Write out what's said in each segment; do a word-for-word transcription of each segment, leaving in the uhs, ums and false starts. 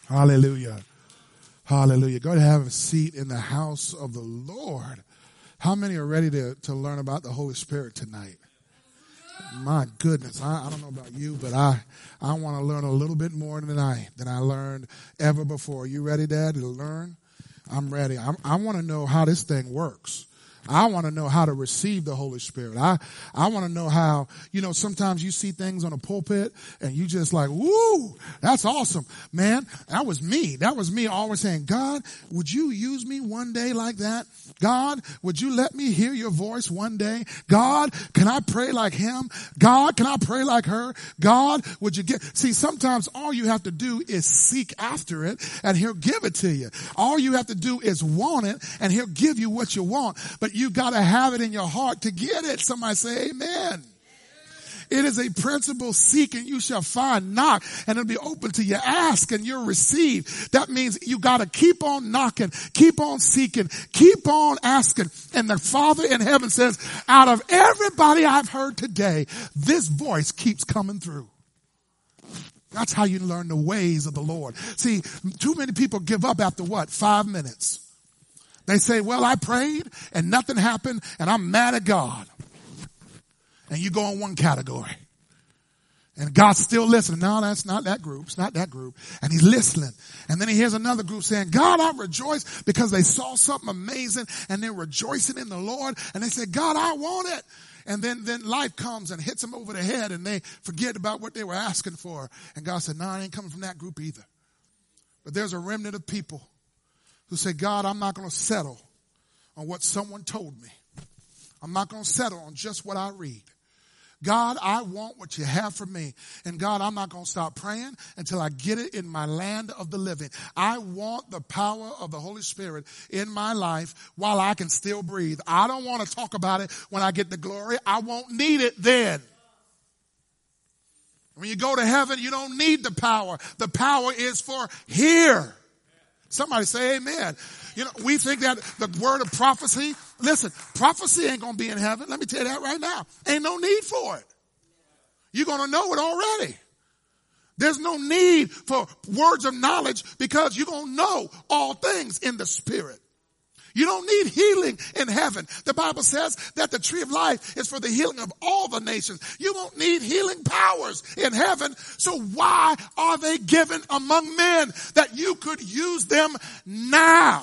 Hallelujah. Hallelujah. Go ahead and have a seat in the house of the Lord. How many are ready to, to learn about the Holy Spirit tonight? My goodness. I, I don't know about you, but I, I want to learn a little bit more tonight than I learned ever before. You ready, Dad, to learn? I'm ready. I'm, I want to know how this thing works. I want to know how to receive the Holy Spirit. I, I want to know how, you know, sometimes you see things on a pulpit and you just like, woo, that's awesome. Man, that was me. That was me always saying, God, would you use me one day like that? God, would you let me hear your voice one day? God, can I pray like him? God, can I pray like her? God, would you get, see, sometimes all you have to do is seek after it and he'll give it to you. All you have to do is want it and he'll give you what you want. But you got to have it in your heart to get it. Somebody say amen. It is a principle, seek and you shall find, knock and it'll be open to you, ask and you'll receive. That means you got to keep on knocking, keep on seeking, keep on asking. And the Father in heaven says, out of everybody I've heard today, this voice keeps coming through. That's how you learn the ways of the Lord. See, too many people give up after what? Five minutes. They say, well, I prayed and nothing happened and I'm mad at God. And you go in one category. And God's still listening. No, that's not that group. It's not that group. And he's listening. And then he hears another group saying, God, I rejoice because they saw something amazing and they're rejoicing in the Lord. And they say, God, I want it. And then, then life comes and hits them over the head and they forget about what they were asking for. And God said, no, I ain't coming from that group either. But there's a remnant of people who say, God, I'm not going to settle on what someone told me. I'm not going to settle on just what I read. God, I want what you have for me. And God, I'm not going to stop praying until I get it in my land of the living. I want the power of the Holy Spirit in my life while I can still breathe. I don't want to talk about it when I get the glory. I won't need it then. When you go to heaven, you don't need the power. The power is for here. Somebody say amen. You know, we think that the word of prophecy, listen, prophecy ain't going to be in heaven. Let me tell you that right now. Ain't no need for it. You're going to know it already. There's no need for words of knowledge because you're going to know all things in the Spirit. You don't need healing in heaven. The Bible says that the tree of life is for the healing of all the nations. You don't need healing powers in heaven. So why are they given among men that you could use them now?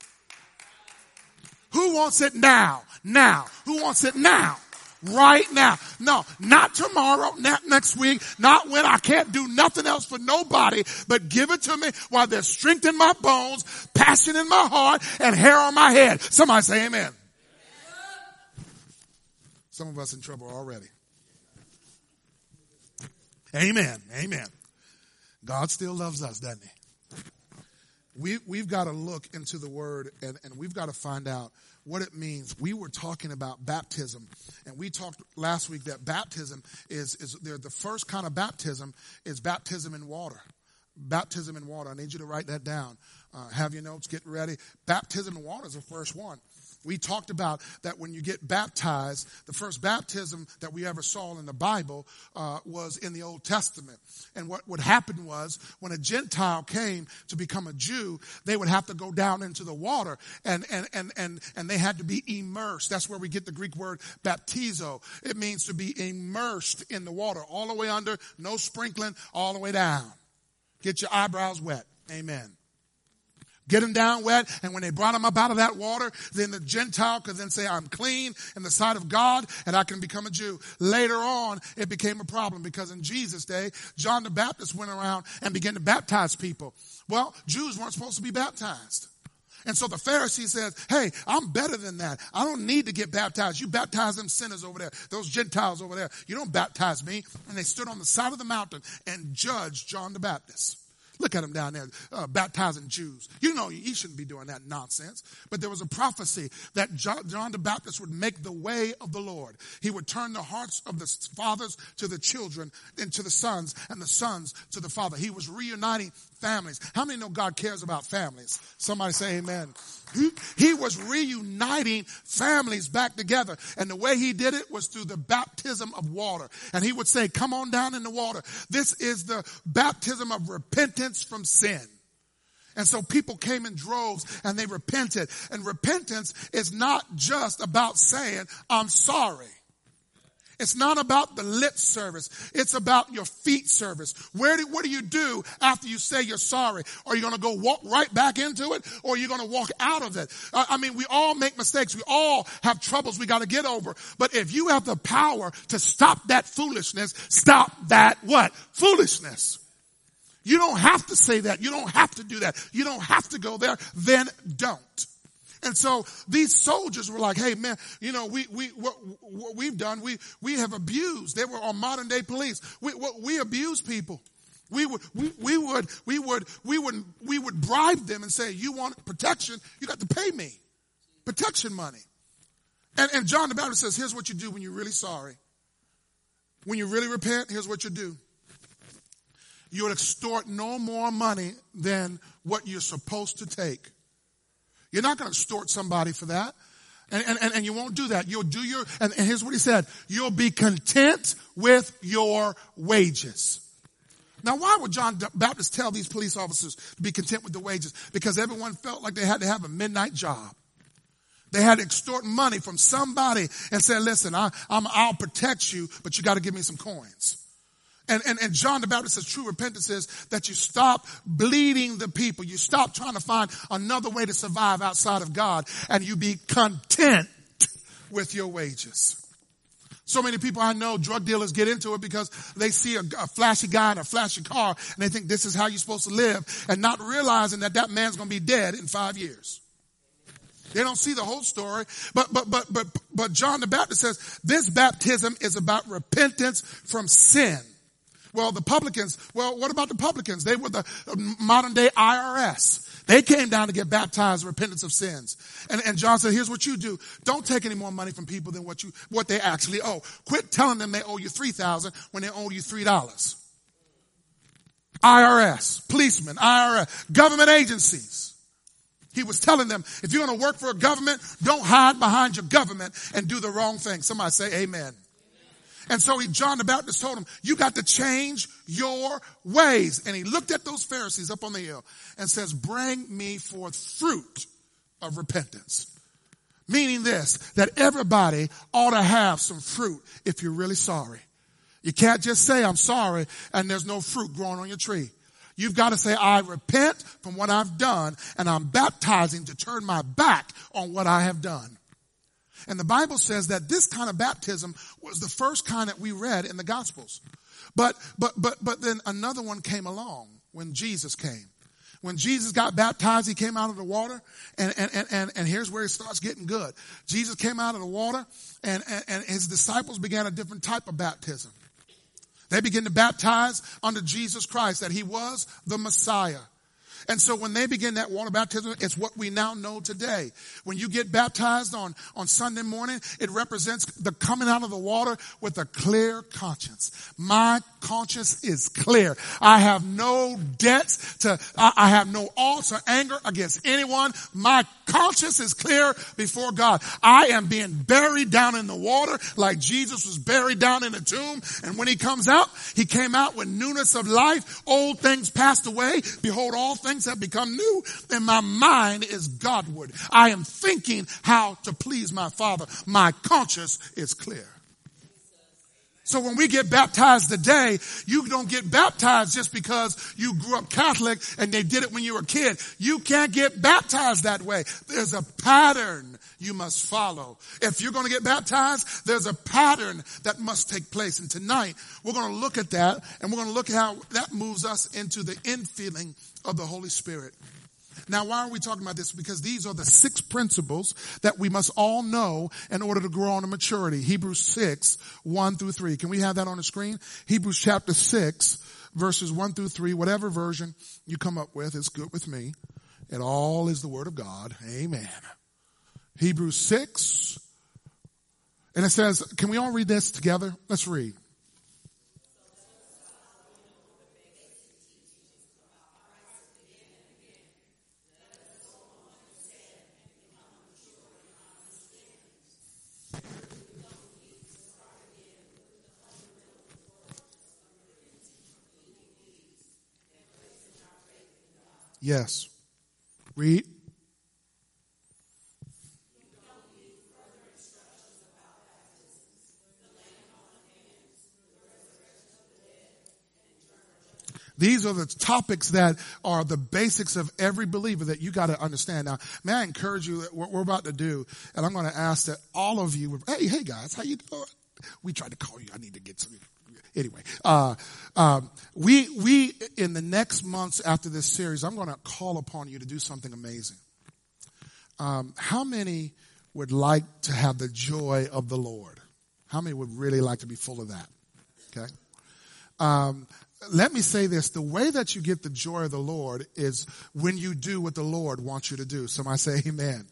Who wants it now? Now. Who wants it now? Right now. No, not tomorrow, not next week, not when I can't do nothing else for nobody, but give it to me while there's strength in my bones, passion in my heart, and hair on my head. Somebody say amen. Some of us in trouble already. Amen. Amen. God still loves us, doesn't he? We, we've got to look into the word and, and we've got to find out what it means. We were talking about baptism, and we talked last week that baptism is, is the first kind of baptism is baptism in water. Baptism in water. I need you to write that down. Uh, have your notes, get ready. Baptism in water is the first one. We talked about that when you get baptized, the first baptism that we ever saw in the Bible uh, was in the Old Testament. And what would happen was when a Gentile came to become a Jew, they would have to go down into the water and, and, and, and, and they had to be immersed. That's where we get the Greek word baptizo. It means to be immersed in the water, all the way under, no sprinkling, all the way down. Get your eyebrows wet. Amen. Get them down wet, and when they brought them up out of that water, then the Gentile could then say, I'm clean in the sight of God, and I can become a Jew. Later on, it became a problem, because in Jesus' day, John the Baptist went around and began to baptize people. Well, Jews weren't supposed to be baptized. And so the Pharisee says, hey, I'm better than that. I don't need to get baptized. You baptize them sinners over there, those Gentiles over there. You don't baptize me. And they stood on the side of the mountain and judged John the Baptist. Look at him down there, uh, baptizing Jews. You know he shouldn't be doing that nonsense. But there was a prophecy that John, John the Baptist would make the way of the Lord. He would turn the hearts of the fathers to the children and to the sons, and the sons to the father. He was reuniting families. How many know God cares about families? Somebody say amen. He, he was reuniting families back together. And the way he did it was through the baptism of water. And he would say, come on down in the water. This is the baptism of repentance from sin. And so people came in droves and they repented. And repentance is not just about saying, I'm sorry. It's not about the lip service. It's about your feet service. Where do, what do you do after you say you're sorry? Are you going to go walk right back into it, or are you going to walk out of it? I, I mean, we all make mistakes. We all have troubles we got to get over. But if you have the power to stop that foolishness, stop that what? Foolishness. You don't have to say that. You don't have to do that. You don't have to go there. Then don't. And so these soldiers were like, hey, man, you know, we, we, what, what we've done, we, we have abused. They were our modern day police. We, what, we abuse people. We would, we, we would, we would, we would, we would bribe them and say, you want protection, you got to pay me protection money. And, and John the Baptist says, here's what you do when you're really sorry. When you really repent, here's what you do. You'll extort no more money than what you're supposed to take. You're not going to extort somebody for that. And, and, and you won't do that. You'll do your, and, and here's what he said. You'll be content with your wages. Now, why would John the Baptist tell these police officers to be content with the wages? Because everyone felt like they had to have a midnight job. They had to extort money from somebody and say, listen, I, I'm, I'll protect you, but you got to give me some coins. And, and, and John the Baptist says true repentance is that you stop bleeding the people. You stop trying to find another way to survive outside of God, and you be content with your wages. So many people I know, drug dealers, get into it because they see a, a flashy guy in a flashy car and they think this is how you're supposed to live, and not realizing that that man's going to be dead in five years. They don't see the whole story. But, but, but, but, but John the Baptist says this baptism is about repentance from sin. Well, the publicans, well, what about the publicans? They were the modern day I R S. They came down to get baptized in repentance of sins. And, and John said, here's what you do. Don't take any more money from people than what you, what they actually owe. Quit telling them they owe you three thousand dollars when they owe you three dollars. I R S, policemen, I R S, government agencies. He was telling them, if you're going to work for a government, don't hide behind your government and do the wrong thing. Somebody say amen. And so he, John the Baptist told him, you got to change your ways. And he looked at those Pharisees up on the hill and says, bring me forth fruit of repentance. Meaning this, that everybody ought to have some fruit if you're really sorry. You can't just say, I'm sorry, and there's no fruit growing on your tree. You've got to say, I repent from what I've done, and I'm baptizing to turn my back on what I have done. And the Bible says that this kind of baptism was the first kind that we read in the Gospels. But, but, but, but then another one came along when Jesus came. When Jesus got baptized, he came out of the water, and, and, and, and here's where it starts getting good. Jesus came out of the water, and, and, and his disciples began a different type of baptism. They began to baptize under Jesus Christ, that he was the Messiah. And so when they begin that water baptism, it's what we now know today. When you get baptized on, on Sunday morning, it represents the coming out of the water with a clear conscience. My conscience is clear. I have no debts to, I, I have no oughts or anger against anyone. My conscience is clear before God. I am being buried down in the water like Jesus was buried down in a tomb. And when he comes out, he came out with newness of life. Old things passed away. Behold, all things have become new, and my mind is Godward. I am thinking how to please my Father. My conscience is clear. So when we get baptized today, you don't get baptized just because you grew up Catholic and they did it when you were a kid. You can't get baptized that way. There's a pattern you must follow. If you're going to get baptized, there's a pattern that must take place. And tonight, we're going to look at that, and we're going to look at how that moves us into the infilling of the Holy Spirit. Now, why are we talking about this? Because these are the six principles that we must all know in order to grow on to maturity. Hebrews six, one through three. Can we have that on the screen? Hebrews chapter six, verses one through three. Whatever version you come up with is good with me. It all is the word of God. Amen. Hebrews six. And it says, can we all read this together? Let's read. Yes. Read. These are the topics that are the basics of every believer that you got to understand. Now, may I encourage you that what we're about to do, and I'm going to ask that all of you, hey, hey guys, how you doing? We tried to call you. I need to get some. Anyway, uh, um, we, we, in the next months after this series, I'm going to call upon you to do something amazing. Um, how many would like to have the joy of the Lord? How many would really like to be full of that? Okay. Um, Let me say this. The way that you get the joy of the Lord is when you do what the Lord wants you to do. Somebody say amen.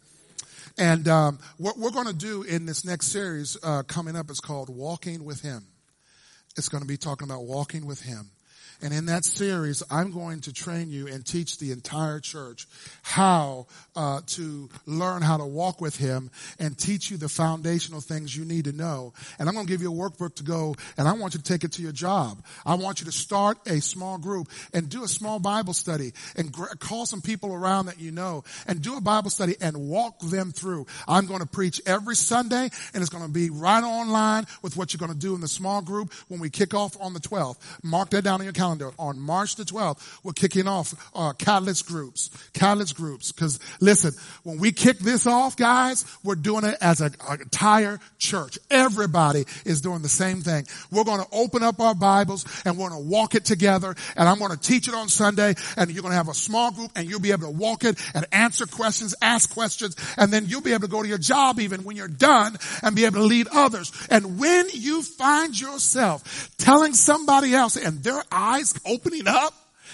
And um, what we're going to do in this next series uh, coming up is called Walking with Him. It's going to be talking about walking with Him. And in that series, I'm going to train you and teach the entire church how uh, to learn how to walk with Him and teach you the foundational things you need to know. And I'm going to give you a workbook to go, and I want you to take it to your job. I want you to start a small group and do a small Bible study and gr- call some people around that you know and do a Bible study and walk them through. I'm going to preach every Sunday, and it's going to be right online with what you're going to do in the small group when we kick off on the twelfth. Mark that down on your calendar. On March the twelfth, we're kicking off uh, catalyst groups. Catalyst groups. Because listen, when we kick this off, guys, we're doing it as an entire church. Everybody is doing the same thing. We're going to open up our Bibles and we're going to walk it together. And I'm going to teach it on Sunday. And you're going to have a small group and you'll be able to walk it and answer questions, ask questions. And then you'll be able to go to your job even when you're done and be able to lead others. And when you find yourself telling somebody else and their eyes opening up,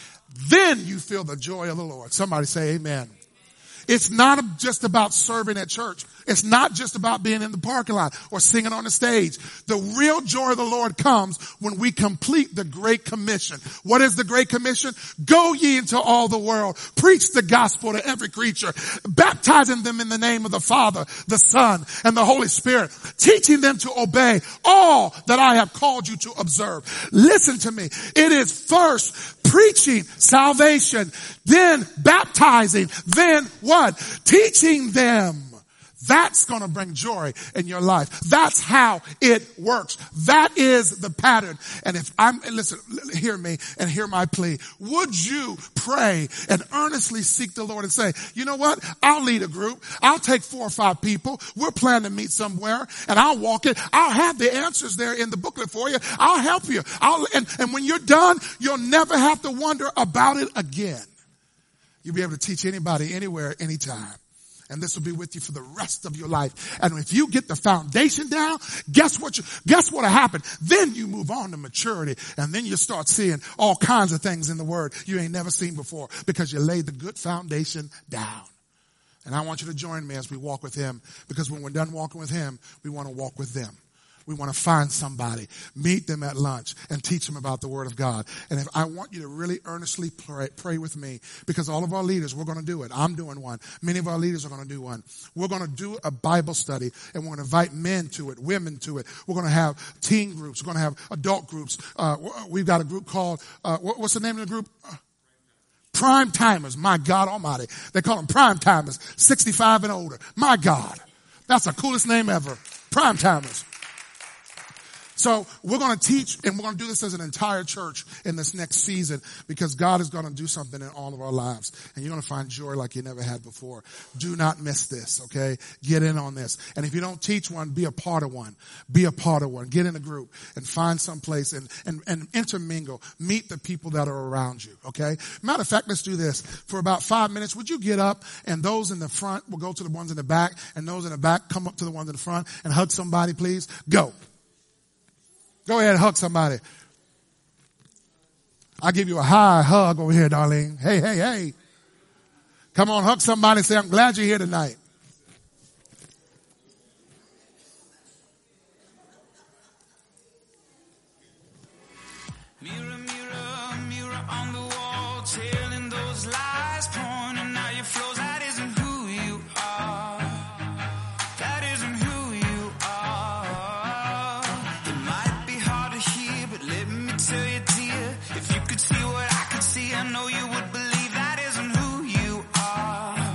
then you feel the joy of the Lord. Somebody say amen. It's not just about serving at church. It's not just about being in the parking lot or singing on the stage. The real joy of the Lord comes when we complete the Great Commission. What is the Great Commission? Go ye into all the world. Preach the gospel to every creature, baptizing them in the name of the Father, the Son, and the Holy Spirit, teaching them to obey all that I have called you to observe. Listen to me. It is first preaching salvation, then baptizing, then what? Teaching them. That's going to bring joy in your life. That's how it works. That is the pattern. And if I'm, listen, hear me and hear my plea. Would you pray and earnestly seek the Lord and say, you know what? I'll lead a group. I'll take four or five people. We're planning to meet somewhere and I'll walk it. I'll have the answers there in the booklet for you. I'll help you. I'll, and, and when you're done, you'll never have to wonder about it again. You'll be able to teach anybody, anywhere, anytime. And this will be with you for the rest of your life. And if you get the foundation down, guess what you, guess what'll happen? Then you move on to maturity. And then you start seeing all kinds of things in the Word you ain't never seen before because you laid the good foundation down. And I want you to join me as we walk with Him, because when we're done walking with Him, we want to walk with them. We want to find somebody, meet them at lunch, and teach them about the Word of God. And if I want you to really earnestly pray, pray with me, because all of our leaders, we're going to do it. I'm doing one. Many of our leaders are going to do one. We're going to do a Bible study, and we're going to invite men to it, women to it. We're going to have teen groups. We're going to have adult groups. Uh, we've got a group called, uh, what's the name of the group? Uh, Prime Timers. My God Almighty. They call them Prime Timers, sixty-five and older. My God. That's the coolest name ever. Prime Timers. So we're going to teach, and we're going to do this as an entire church in this next season, because God is going to do something in all of our lives, and you're going to find joy like you never had before. Do not miss this, okay? Get in on this. And if you don't teach one, be a part of one. Be a part of one. Get in a group and find some place and, and, and intermingle. Meet the people that are around you, okay? Matter of fact, let's do this. For about five minutes, would you get up, and those in the front will go to the ones in the back, and those in the back come up to the ones in the front and hug somebody, please? Go. Go ahead and hug somebody. I'll give you a high hug over here, Darlene. Hey, hey, hey. Come on, hug somebody and say, I'm glad you're here tonight. Mirror, mirror, mirror on the wall, telling those lies, pointing out your flaws. That isn't who you are. That isn't who you are. It might be hard to hear, but let me tell you, dear, if you could see what I could see, I know you would believe that isn't who you are.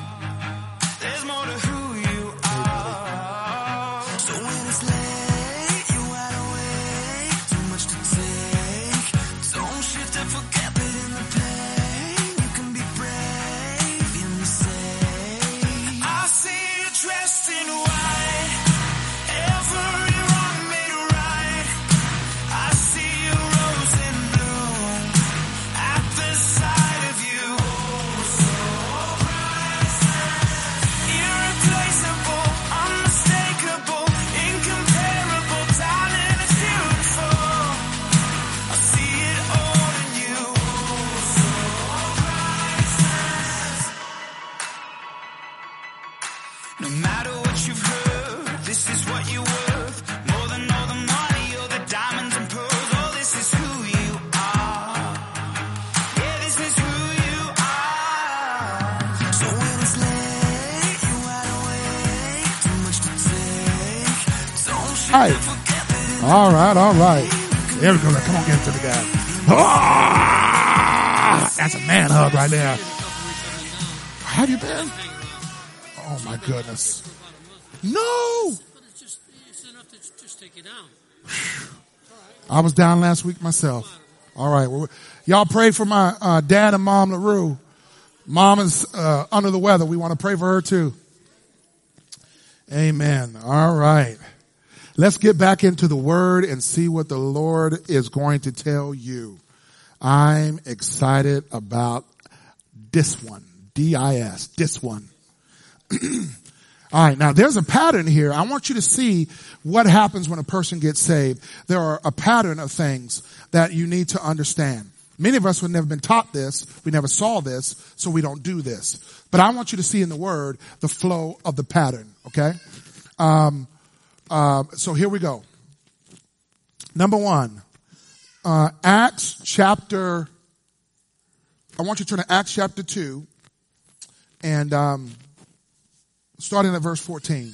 right. All right, all right. There we go. Come on, get it to the guy. Ah, that's a man hug right there. Have you been? Oh my goodness. No. I was down last week myself. All right. Well, y'all pray for my uh, dad and mom LaRue. Mom is uh, under the weather. We want to pray for her too. Amen. All right. Let's get back into the word and see what the Lord is going to tell you. I'm excited about this one. D I S. This one. All right. Now there's a pattern here. I want you to see what happens when a person gets saved. There are a pattern of things that you need to understand. Many of us have never been taught this. We never saw this, so we don't do this. But I want you to see in the word the flow of the pattern. Okay. Um, uh, so here we go. Number one, uh, Acts chapter, I want you to turn to Acts chapter two and, um, starting at verse fourteen.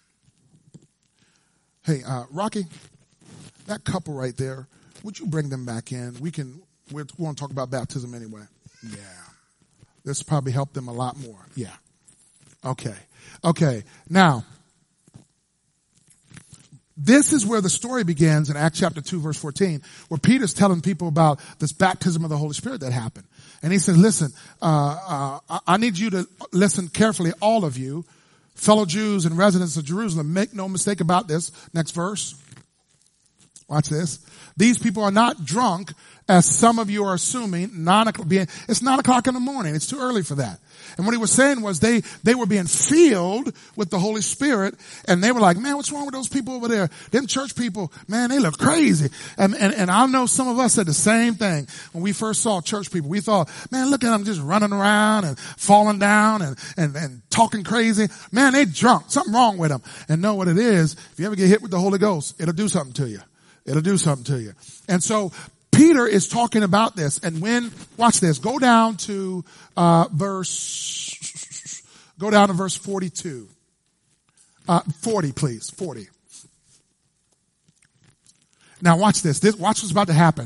Hey, uh, Rocky, that couple right there, would you bring them back in? We can, we want to talk about baptism anyway. Yeah. This probably help them a lot more. Yeah. Okay. Okay. Now, this is where the story begins in Acts chapter two, verse fourteen, where Peter's telling people about this baptism of the Holy Spirit that happened. And he says, listen, uh, uh, I need you to listen carefully, all of you, fellow Jews and residents of Jerusalem. Make no mistake about this. Next verse. Watch this. These people are not drunk, as some of you are assuming. Nine o'clock, being, it's nine o'clock in the morning. It's too early for that. And what he was saying was they, they were being filled with the Holy Spirit, and they were like, man, what's wrong with those people over there? Them church people, man, they look crazy. And, and, and I know some of us said the same thing when we first saw church people. We thought, man, look at them just running around and falling down and, and, and talking crazy. Man, they drunk. Something wrong with them. And know what it is. If you ever get hit with the Holy Ghost, it'll do something to you. It'll do something to you. And so Peter is talking about this. And when, watch this, go down to, uh, verse, go down to verse forty-two. Uh, forty, please. forty. Now watch this. This, watch what's about to happen.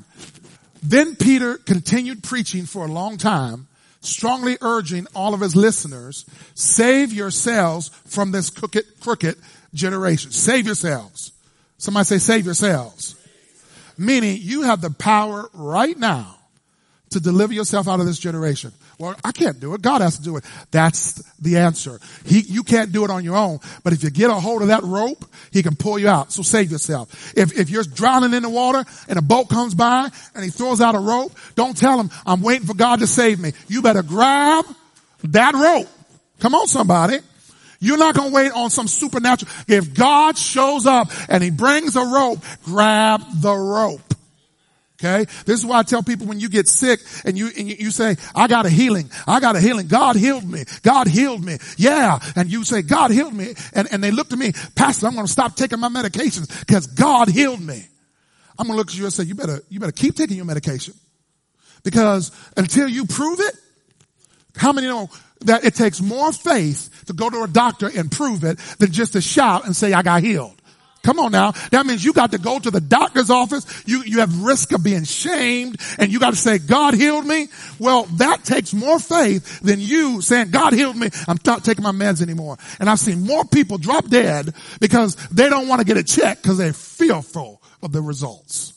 Then Peter continued preaching for a long time, strongly urging all of his listeners, save yourselves from this crooked, crooked generation. Save yourselves. Somebody say, save yourselves. Meaning you have the power right now to deliver yourself out of this generation. Well, I can't do it. God has to do it. That's the answer. He, you can't do it on your own. But if you get a hold of that rope, he can pull you out. So save yourself. If, if you're drowning in the water and a boat comes by and he throws out a rope, don't tell him, I'm waiting for God to save me. You better grab that rope. Come on, somebody. You're not going to wait on some supernatural. If God shows up and he brings a rope, grab the rope. Okay. This is why I tell people when you get sick and you, and you say, I got a healing. I got a healing. God healed me. God healed me. Yeah. And you say, God healed me. And, and they look to me, Pastor, I'm going to stop taking my medications because God healed me. I'm going to look at you and say, you better, you better keep taking your medication because until you prove it, how many know that it takes more faith to go to a doctor and prove it than just to shout and say, I got healed? Come on now. That means you got to go to the doctor's office. You, you have risk of being shamed and you got to say, God healed me. Well, that takes more faith than you saying, God healed me. I'm not taking my meds anymore. And I've seen more people drop dead because they don't want to get a check because they're fearful of the results.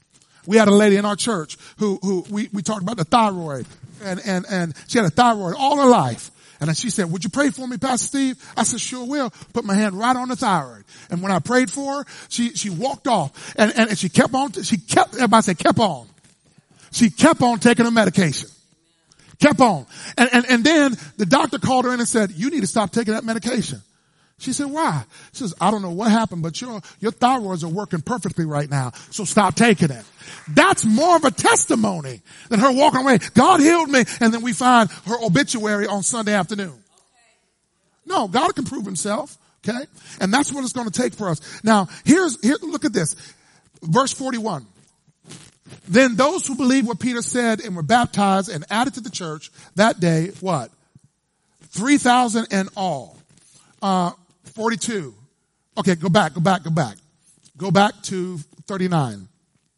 We had a lady in our church who, who we, we talked about the thyroid. And, and, and she had a thyroid all her life. And then she said, would you pray for me, Pastor Steve? I said, sure will. Put my hand right on the thyroid. And when I prayed for her, she, she walked off and, and, and she kept on, she kept, everybody said, kept on. She kept on taking her medication. Kept on. And, and, and then the doctor called her in and said, you need to stop taking that medication. She said, why? She says, I don't know what happened, but your, your thyroids are working perfectly right now. So stop taking it. That's more of a testimony than her walking away. God healed me. And then we find her obituary on Sunday afternoon. Okay. No, God can prove himself. Okay. And that's what it's going to take for us. Now, here's, here, look at this. Verse forty-one. Then those who believed what Peter said and were baptized and added to the church that day, what? three thousand in all. Uh, forty-two. Okay, go back, go back, go back. Go back to thirty-nine.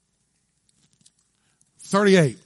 thirty-eight.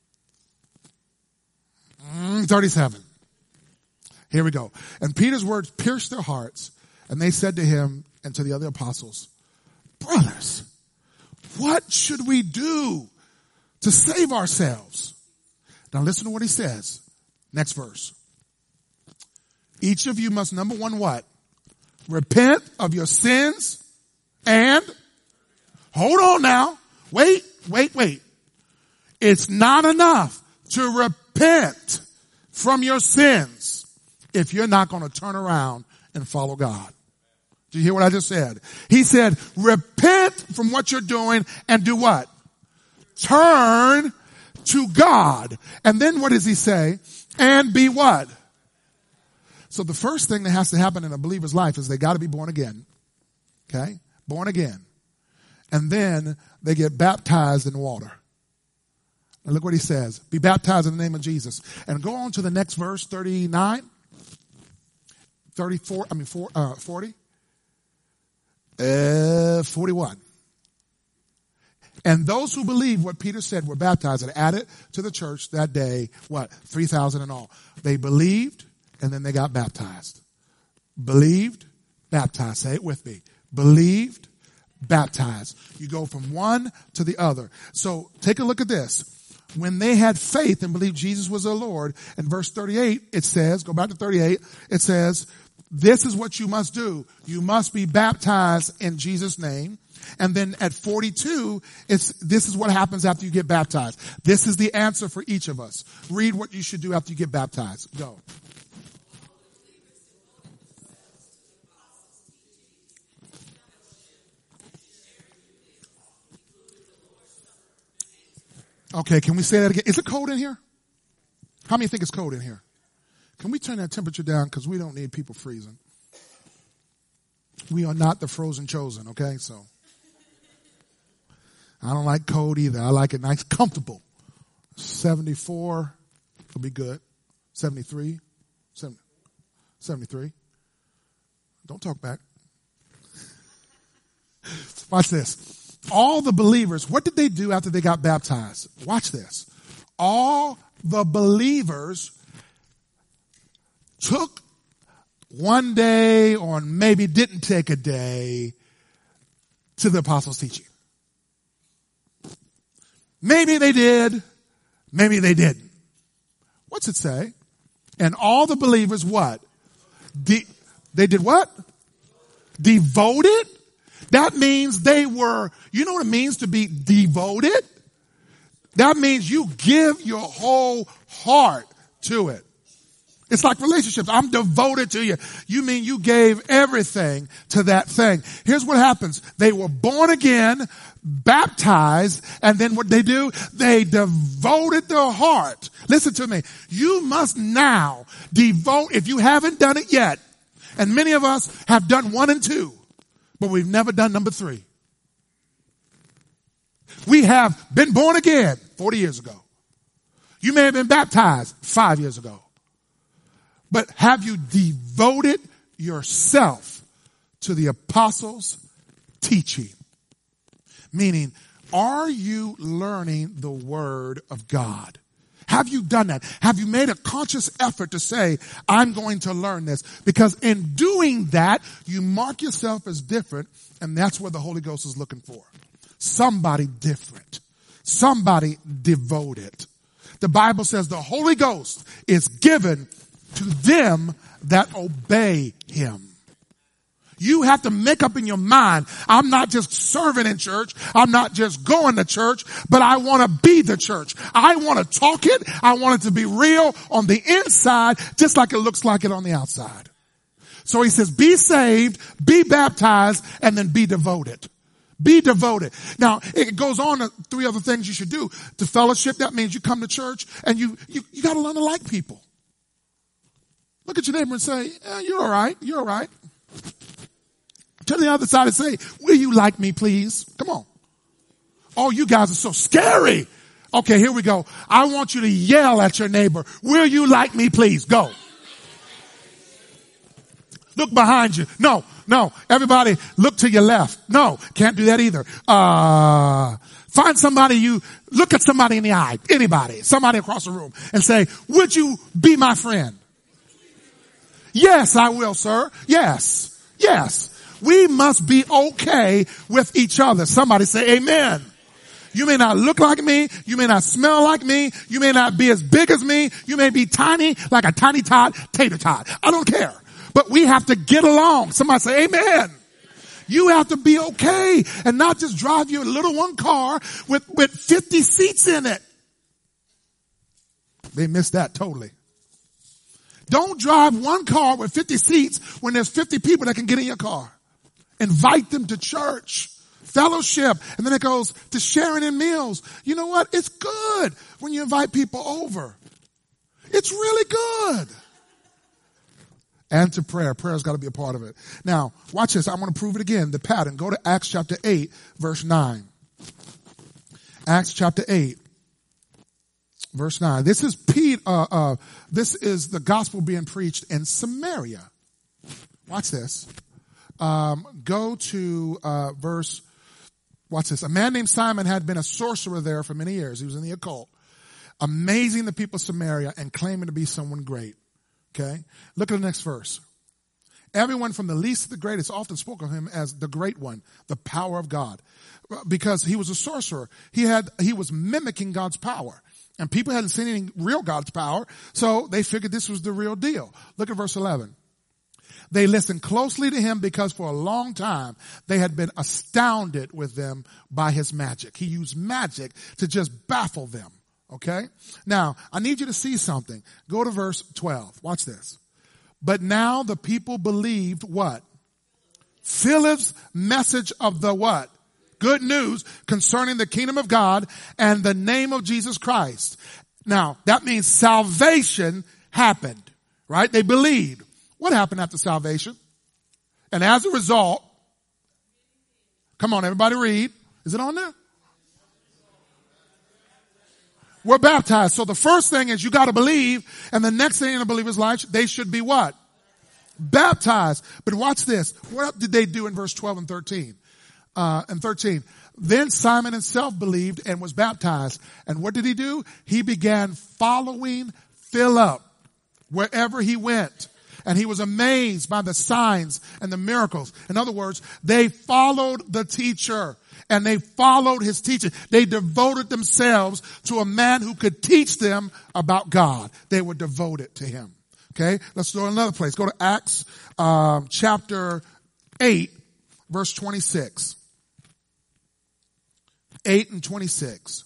Mm, thirty-seven. Here we go. And Peter's words pierced their hearts, and they said to him and to the other apostles, brothers, what should we do to save ourselves? Now listen to what he says. Next verse. Each of you must, number one, what? Repent of your sins and, hold on now. Wait, wait, wait. It's not enough to repent from your sins if you're not going to turn around and follow God. Do you hear what I just said? He said, repent from what you're doing and do what? Turn to God. And then what does he say? And be what? So the first thing that has to happen in a believer's life is they got to be born again. Okay? Born again. And then they get baptized in water. And look what he says. Be baptized in the name of Jesus. And go on to the next verse, thirty-nine. thirty-four, I mean four, uh, forty. Uh, forty-one. And those who believed what Peter said were baptized and added to the church that day, what? three thousand in all. They believed and then they got baptized. Believed, baptized. Say it with me. Believed, baptized. You go from one to the other. So take a look at this. When they had faith and believed Jesus was their Lord, in verse thirty-eight, it says, go back to thirty-eight, it says, this is what you must do. You must be baptized in Jesus' name. And then at forty-two, it's, this is what happens after you get baptized. This is the answer for each of us. Read what you should do after you get baptized. Go. Okay, can we say that again? Is it cold in here? How many think it's cold in here? Can we turn that temperature down because we don't need people freezing? We are not the frozen chosen, okay? So I don't like cold either. I like it nice, comfortable. seventy-four will be good. seventy-three. seventy, seventy-three. Don't talk back. Watch this. All the believers, what did they do after they got baptized? Watch this. All the believers took one day or maybe didn't take a day to the apostles' teaching. Maybe they did. Maybe they didn't. What's it say? And all the believers what? De- they did what? Devoted? That means they were, you know what it means to be devoted? That means you give your whole heart to it. It's like relationships. I'm devoted to you. You mean you gave everything to that thing. Here's what happens. They were born again, baptized, and then what they do? They devoted their heart. Listen to me. You must now devote, if you haven't done it yet, and many of us have done one and two, but we've never done number three. We have been born again forty years ago. You may have been baptized five years ago. But have you devoted yourself to the apostles' teaching? Meaning, are you learning the word of God? Have you done that? Have you made a conscious effort to say, I'm going to learn this? Because in doing that, you mark yourself as different, and that's what the Holy Ghost is looking for. Somebody different. Somebody devoted. The Bible says the Holy Ghost is given to them that obey him. You have to make up in your mind, I'm not just serving in church, I'm not just going to church, but I want to be the church. I want to talk it, I want it to be real on the inside, just like it looks like it on the outside. So he says, be saved, be baptized, and then be devoted. Be devoted. Now, it goes on to three other things you should do. To fellowship, that means you come to church, and you, you, you got to learn to like people. Look at your neighbor and say, eh, you're all right, you're all right. Turn to the other side and say, will you like me, please? Come on. Oh, you guys are so scary. Okay, here we go. I want you to yell at your neighbor, will you like me, please? Go. Look behind you. No, no. Everybody look to your left. No, can't do that either. Uh, find somebody you, look at somebody in the eye. Anybody, somebody across the room and say, would you be my friend? Yes, I will, sir. Yes, yes. We must be okay with each other. Somebody say amen. You may not look like me. You may not smell like me. You may not be as big as me. You may be tiny like a tiny tot, tater tot. I don't care. But we have to get along. Somebody say amen. You have to be okay and not just drive your little one car with, with fifty seats in it. They missed that totally. Don't drive one car with fifty seats when there's fifty people that can get in your car. Invite them to church, fellowship, and then it goes to sharing in meals. You know what? It's good when you invite people over. It's really good. And to prayer. Prayer's got to be a part of it. Now, watch this. I'm going to prove it again. The pattern. Go to Acts chapter eight, verse nine. Acts chapter eight, verse nine. This is Pete, uh, uh, this is the gospel being preached in Samaria. Watch this. Um, go to, uh, verse, watch this. A man named Simon had been a sorcerer there for many years. He was in the occult, amazing the people of Samaria and claiming to be someone great. Okay. Look at the next verse. Everyone from the least to the greatest often spoke of him as the great one, the power of God, because he was a sorcerer. He had, he was mimicking God's power, and people hadn't seen any real God's power. So they figured this was the real deal. Look at verse eleven. They listened closely to him because for a long time they had been astounded with them by his magic. He used magic to just baffle them. Okay? Now, I need you to see something. Go to verse twelve. Watch this. But now the people believed what? Philip's message of the what? Good news concerning the kingdom of God and the name of Jesus Christ. Now, that means salvation happened, right? They believed. What happened after salvation? And as a result, come on, everybody read. Is it on there? We're baptized. So the first thing is you got to believe, and the next thing in a believer's life, they should be what? Baptized. But watch this. What did they do in verse twelve and thirteen? Uh, and thirteen. Then Simon himself believed and was baptized. And what did he do? He began following Philip wherever he went. And he was amazed by the signs and the miracles. In other words, they followed the teacher and they followed his teaching. They devoted themselves to a man who could teach them about God. They were devoted to him. Okay, let's go to another place. Go to Acts um, chapter eight, verse twenty-six. eight and twenty-six.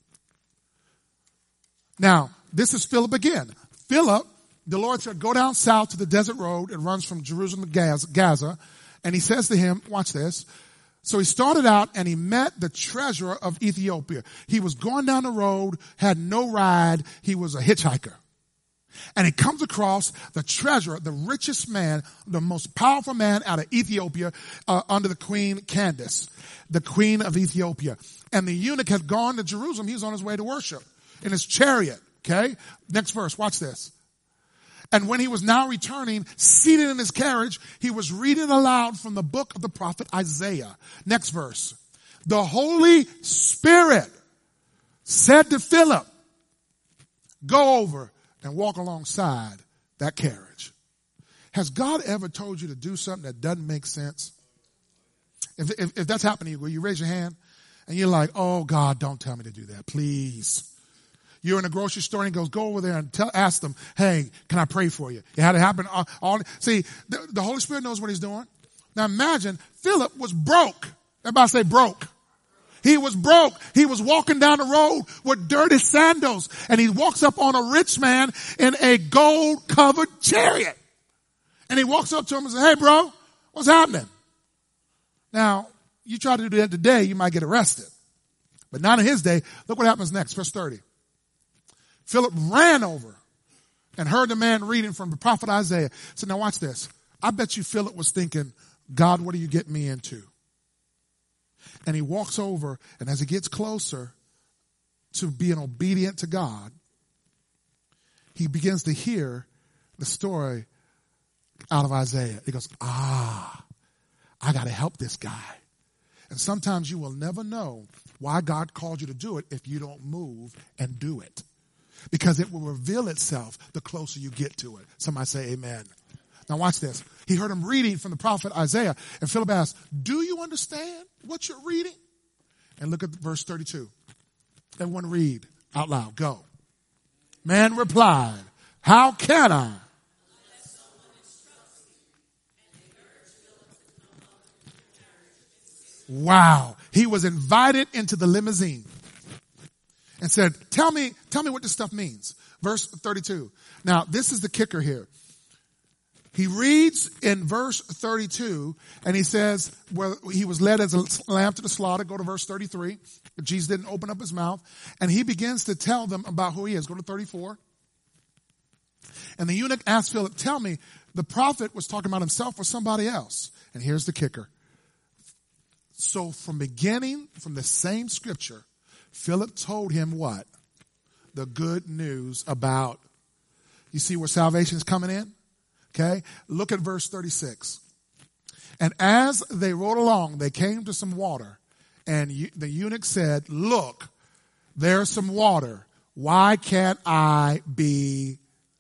Now, this is Philip again. Philip, the Lord said, go down south to the desert road. It runs from Jerusalem to Gaza. And he says to him, watch this. So he started out and he met the treasurer of Ethiopia. He was going down the road, had no ride. He was a hitchhiker. And he comes across the treasurer, the richest man, the most powerful man out of Ethiopia, uh, under the queen Candace, the queen of Ethiopia. And the eunuch had gone to Jerusalem. He was on his way to worship in his chariot. Okay. Next verse. Watch this. And when he was now returning, seated in his carriage, he was reading aloud from the book of the prophet Isaiah. Next verse. The Holy Spirit said to Philip, go over and walk alongside that carriage. Has God ever told you to do something that doesn't make sense? If, if, if that's happening to you, will you raise your hand? And you're like, oh God, don't tell me to do that, please. You're in a grocery store and he goes, go over there and tell, ask them, hey, can I pray for you? It had to happen. All, all, see, the, the Holy Spirit knows what he's doing. Now imagine Philip was broke. Everybody say broke. He was broke. He was walking down the road with dirty sandals and he walks up on a rich man in a gold covered chariot. And he walks up to him and says, hey bro, what's happening? Now, you try to do that today, you might get arrested. But not in his day. Look what happens next, verse thirty. Philip ran over and heard the man reading from the prophet Isaiah. So now watch this. I bet you Philip was thinking, God, what are you getting me into? And he walks over, and as he gets closer to being obedient to God, he begins to hear the story out of Isaiah. He goes, ah, I got to help this guy. And sometimes you will never know why God called you to do it if you don't move and do it. Because it will reveal itself the closer you get to it. Somebody say amen. Now watch this. He heard him reading from the prophet Isaiah. And Philip asked, do you understand what you're reading? And look at verse thirty-two. Everyone read out loud. Go. Man replied, how can I? Wow. He was invited into the limousine and said, tell me, tell me what this stuff means. Verse thirty-two. Now, this is the kicker here. He reads in verse thirty-two and he says, well, he was led as a lamb to the slaughter. Go to verse thirty-three. Jesus didn't open up his mouth. And he begins to tell them about who he is. Go to thirty-four. And the eunuch asked Philip, tell me, the prophet was talking about himself or somebody else? And here's the kicker. So from beginning, from the same scripture, Philip told him what? The good news about, you see where salvation is coming in? Okay. Look at verse thirty-six. And as they rode along, they came to some water. And you, the eunuch said, look, there's some water. Why can't I be?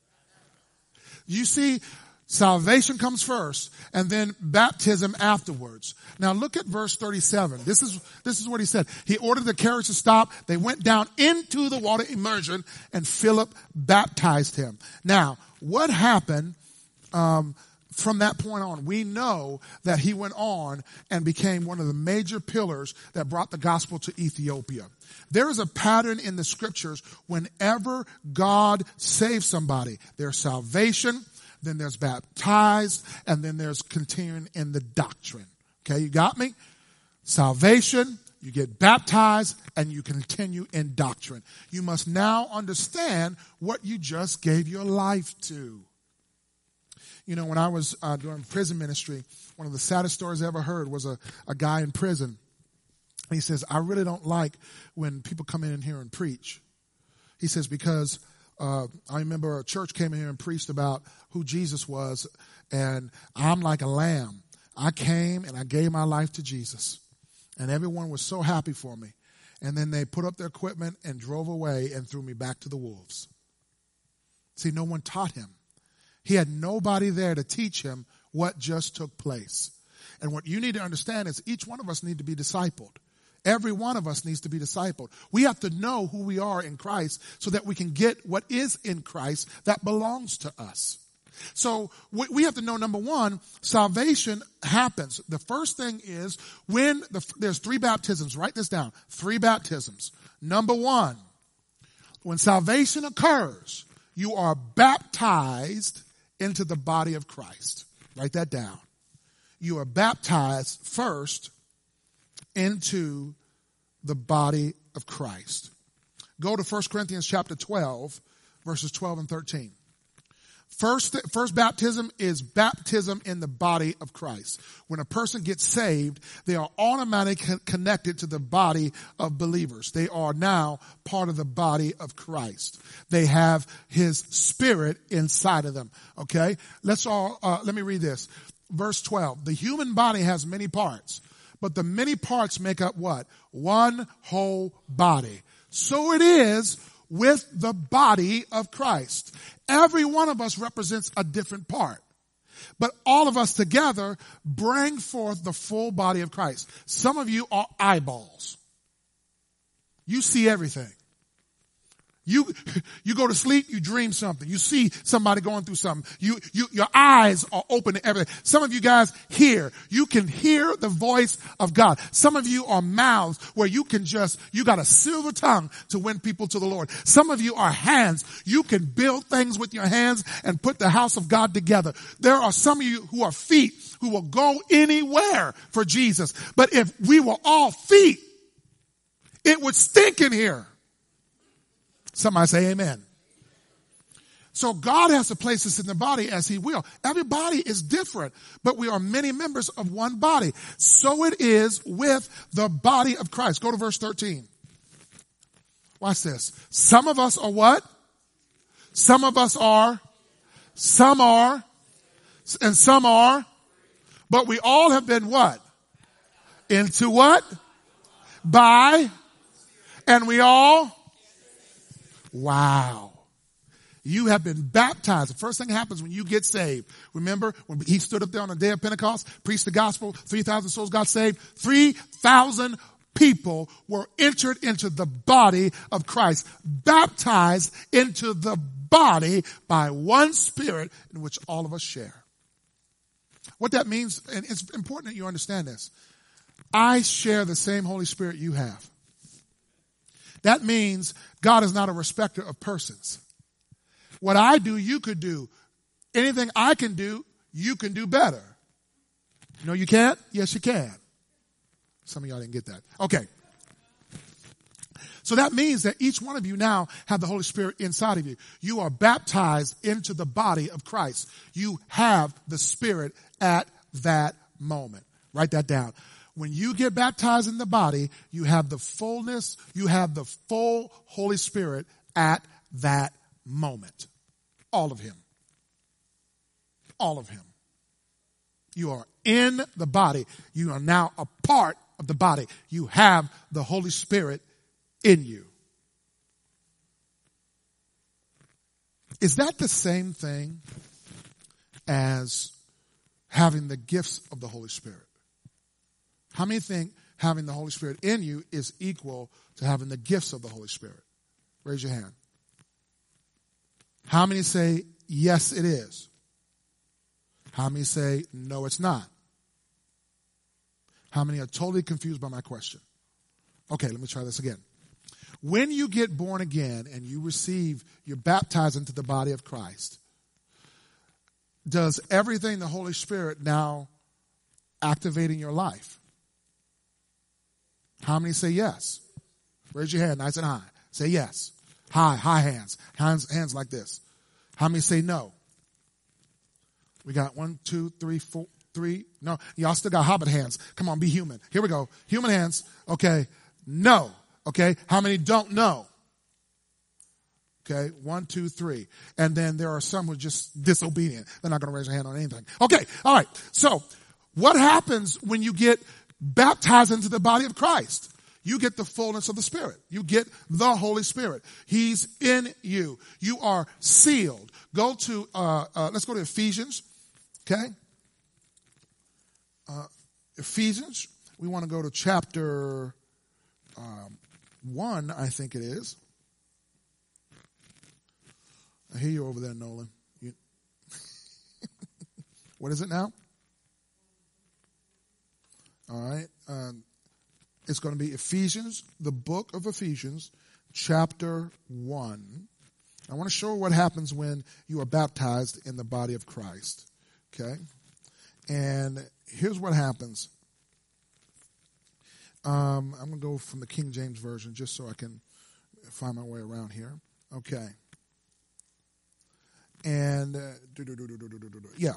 You see, salvation comes first and then baptism afterwards. Now look at verse thirty-seven. This is, this is what he said. He ordered the carriage to stop. They went down into the water immersion and Philip baptized him. Now, what happened, um, from that point on? We know that he went on and became one of the major pillars that brought the gospel to Ethiopia. There is a pattern in the scriptures whenever God saves somebody. There's salvation, then there's baptized, and then there's continuing in the doctrine. Okay, you got me? Salvation, you get baptized, and you continue in doctrine. You must now understand what you just gave your life to. You know, when I was uh, doing prison ministry, one of the saddest stories I ever heard was a, a guy in prison. He says, I really don't like when people come in here and preach. He says, because uh, I remember a church came in here and preached about who Jesus was, and I'm like a lamb. I came and I gave my life to Jesus, and everyone was so happy for me. And then they put up their equipment and drove away and threw me back to the wolves. See, no one taught him. He had nobody there to teach him what just took place. And what you need to understand is each one of us need to be discipled. Every one of us needs to be discipled. We have to know who we are in Christ so that we can get what is in Christ that belongs to us. So we have to know, number one, salvation happens. The first thing is when the, there's three baptisms. Write this down. Three baptisms. Number one, when salvation occurs, you are baptized into the body of Christ. Write that down. You are baptized first into the body of Christ. Go to First Corinthians chapter twelve, verses twelve and thirteen. First, first baptism is baptism in the body of Christ. When a person gets saved, they are automatically connected to the body of believers. They are now part of the body of Christ. They have his spirit inside of them. Okay? Let's all, uh, let me read this. Verse twelve. The human body has many parts, but the many parts make up what? One whole body. So it is with the body of Christ. Every one of us represents a different part. But all of us together bring forth the full body of Christ. Some of you are eyeballs. You see everything. You, you go to sleep, you dream something. You see somebody going through something. You, you, your eyes are open to everything. Some of you guys hear. You can hear the voice of God. Some of you are mouths where you can just, you got a silver tongue to win people to the Lord. Some of you are hands. You can build things with your hands and put the house of God together. There are some of you who are feet who will go anywhere for Jesus. But if we were all feet, it would stink in here. Somebody say amen. So God has to place us in the body as he will. Everybody is different, but we are many members of one body. So it is with the body of Christ. Go to verse thirteen. Watch this. Some of us are what? Some of us are. Some are and some are, but we all have been what? Into what? By, and we all, wow. You have been baptized. The first thing that happens when you get saved. Remember when he stood up there on the day of Pentecost, preached the gospel, three thousand souls got saved. three thousand people were entered into the body of Christ, baptized into the body by one Spirit in which all of us share. What that means, and it's important that you understand this, I share the same Holy Spirit you have. That means God is not a respecter of persons. What I do, you could do. Anything I can do, you can do better. No, you can't? Yes, you can. Some of y'all didn't get that. Okay. So that means that each one of you now have the Holy Spirit inside of you. You are baptized into the body of Christ. You have the Spirit at that moment. Write that down. When you get baptized in the body, you have the fullness, you have the full Holy Spirit at that moment. All of him. All of him. You are in the body. You are now a part of the body. You have the Holy Spirit in you. Is that the same thing as having the gifts of the Holy Spirit? How many think having the Holy Spirit in you is equal to having the gifts of the Holy Spirit? Raise your hand. How many say, yes, it is? How many say, no, it's not? How many are totally confused by my question? Okay, let me try this again. When you get born again and you receive, you're baptized into the body of Christ, does everything the Holy Spirit now activate in your life? How many say yes? Raise your hand nice and high. Say yes. High, high hands. Hands, hands like this. How many say no? We got one, two, three, four, three. No, y'all still got hobbit hands. Come on, be human. Here we go. Human hands. Okay. No. Okay. How many don't know? Okay. One, two, three. And then there are some who are just disobedient. They're not going to raise their hand on anything. Okay. All right. So what happens when you get baptized into the body of Christ? You get the fullness of the Spirit. You get the Holy Spirit. He's in you. You are sealed. Go to, uh, uh, let's go to Ephesians. Okay. Uh, Ephesians. We want to go to chapter, um, one, I think it is. I hear you over there, Nolan. You... What is it now? All right. Um, it's going to be Ephesians, the book of Ephesians, chapter one. I want to show what happens when you are baptized in the body of Christ. Okay? And here's what happens. Um, I'm going to go from the King James Version just so I can find my way around here. Okay. And, uh, do, do, do, do, do, do, do, do. yeah.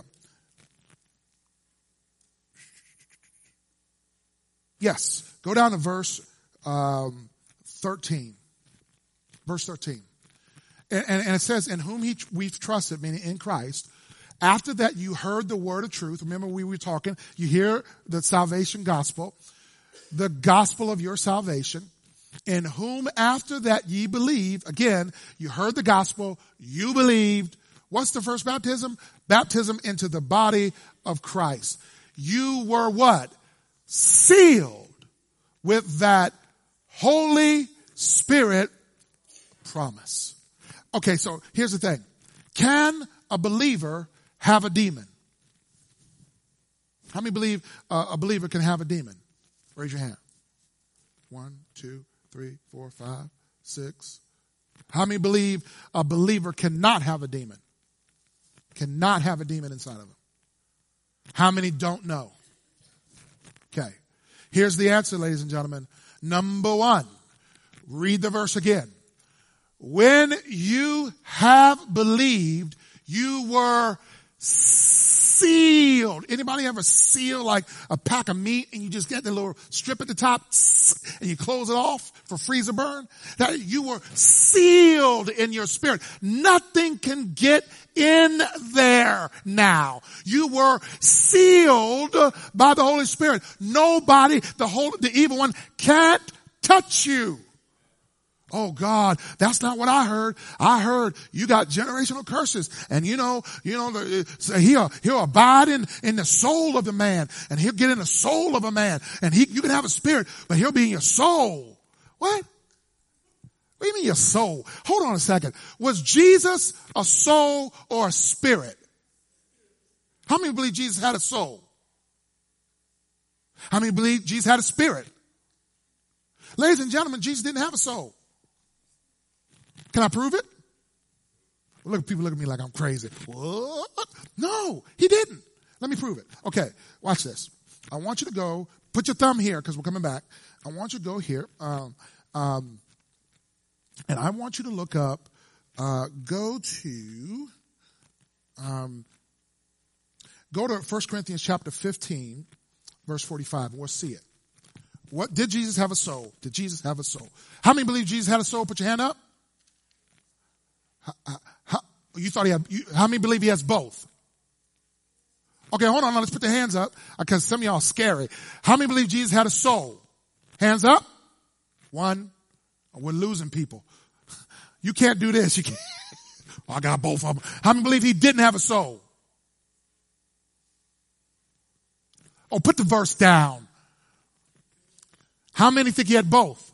Yes. Go down to verse um, thirteen. Verse thirteen. And, and, and it says, in whom he, we've trusted, meaning in Christ. After that you heard the word of truth. Remember we were talking. You hear the salvation gospel. The gospel of your salvation. In whom after that ye believe. Again, you heard the gospel. You believed. What's the first baptism? Baptism into the body of Christ. You were what? Sealed with that Holy Spirit promise. Okay, so here's the thing. Can a believer have a demon? How many believe uh, a believer can have a demon? Raise your hand. One, two, three, four, five, six. How many believe a believer cannot have a demon? Cannot have a demon inside of him? How many don't know? Okay. Here's the answer, ladies and gentlemen. Number one, read the verse again. When you have believed, you were sealed. Anybody ever seal like a pack of meat and you just get the little strip at the top and you close it off for freezer burn? That you were sealed in your spirit. Nothing can get in there now. You were sealed by the Holy Spirit. Nobody, the whole, the evil one can't touch you. Oh God, that's not what I heard. I heard you got generational curses, and you know, you know, the, so he'll he'll abide in in the soul of the man, and he'll get in the soul of a man, and he you can have a spirit, but he'll be in your soul. What? What do you mean your soul? Hold on a second. Was Jesus a soul or a spirit? How many believe Jesus had a soul? How many believe Jesus had a spirit? Ladies and gentlemen, Jesus didn't have a soul. Can I prove it? Look, people look at me like I'm crazy. What? No, he didn't. Let me prove it. Okay, watch this. I want you to go, put your thumb here because we're coming back. I want you to go here. Um, um, and I want you to look up, uh, go to, um, go to First Corinthians chapter fifteen, verse forty-five, and we'll see it. What, did Jesus have a soul? Did Jesus have a soul? How many believe Jesus had a soul? Put your hand up. How, how, you thought he had, you, how many believe he has both? Okay, hold on, let's put the hands up, because some of y'all are scary. How many believe Jesus had a soul? Hands up. One. We're losing people. You can't do this. You can't. Oh, I got both of them. How many believe he didn't have a soul? Oh, put the verse down. How many think he had both?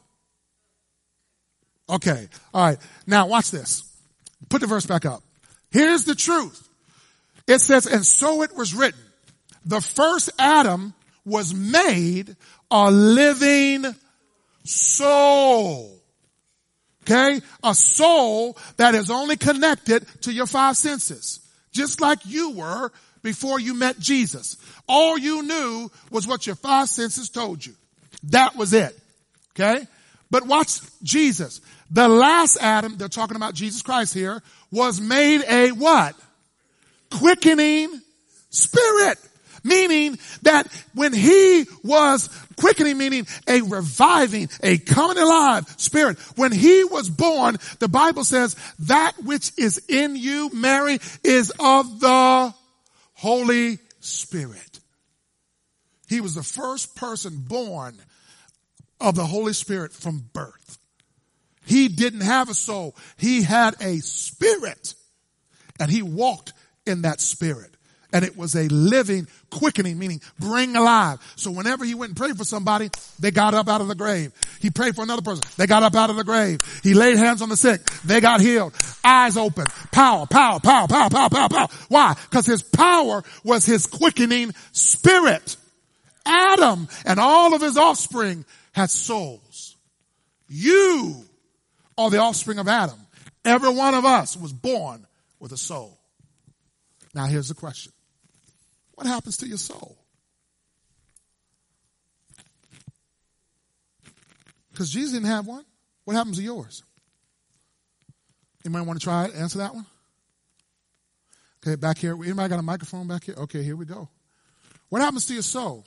Okay. All right. Now watch this. Put the verse back up. Here's the truth. It says, and so it was written, the first Adam was made a living soul. Okay? A soul that is only connected to your five senses. Just like you were before you met Jesus. All you knew was what your five senses told you. That was it. Okay? But watch Jesus. The last Adam, they're talking about Jesus Christ here, was made a what? Quickening spirit. Meaning that when he was quickening, meaning a reviving, a coming alive spirit. When he was born, the Bible says that which is in you, Mary, is of the Holy Spirit. He was the first person born of the Holy Spirit from birth. He didn't have a soul. He had a spirit. And he walked in that spirit. And it was a living, quickening, meaning bring alive. So whenever he went and prayed for somebody, they got up out of the grave. He prayed for another person. They got up out of the grave. He laid hands on the sick. They got healed. Eyes open. Power, power, power, power, power, power, power. Why? Because his power was his quickening spirit. Adam and all of his offspring had souls. You are the offspring of Adam. Every one of us was born with a soul. Now here's the question. What happens to your soul? Because Jesus didn't have one. What happens to yours? Anybody want to try it? Answer that one? Okay, back here. Anybody got a microphone back here? Okay, here we go. What happens to your soul?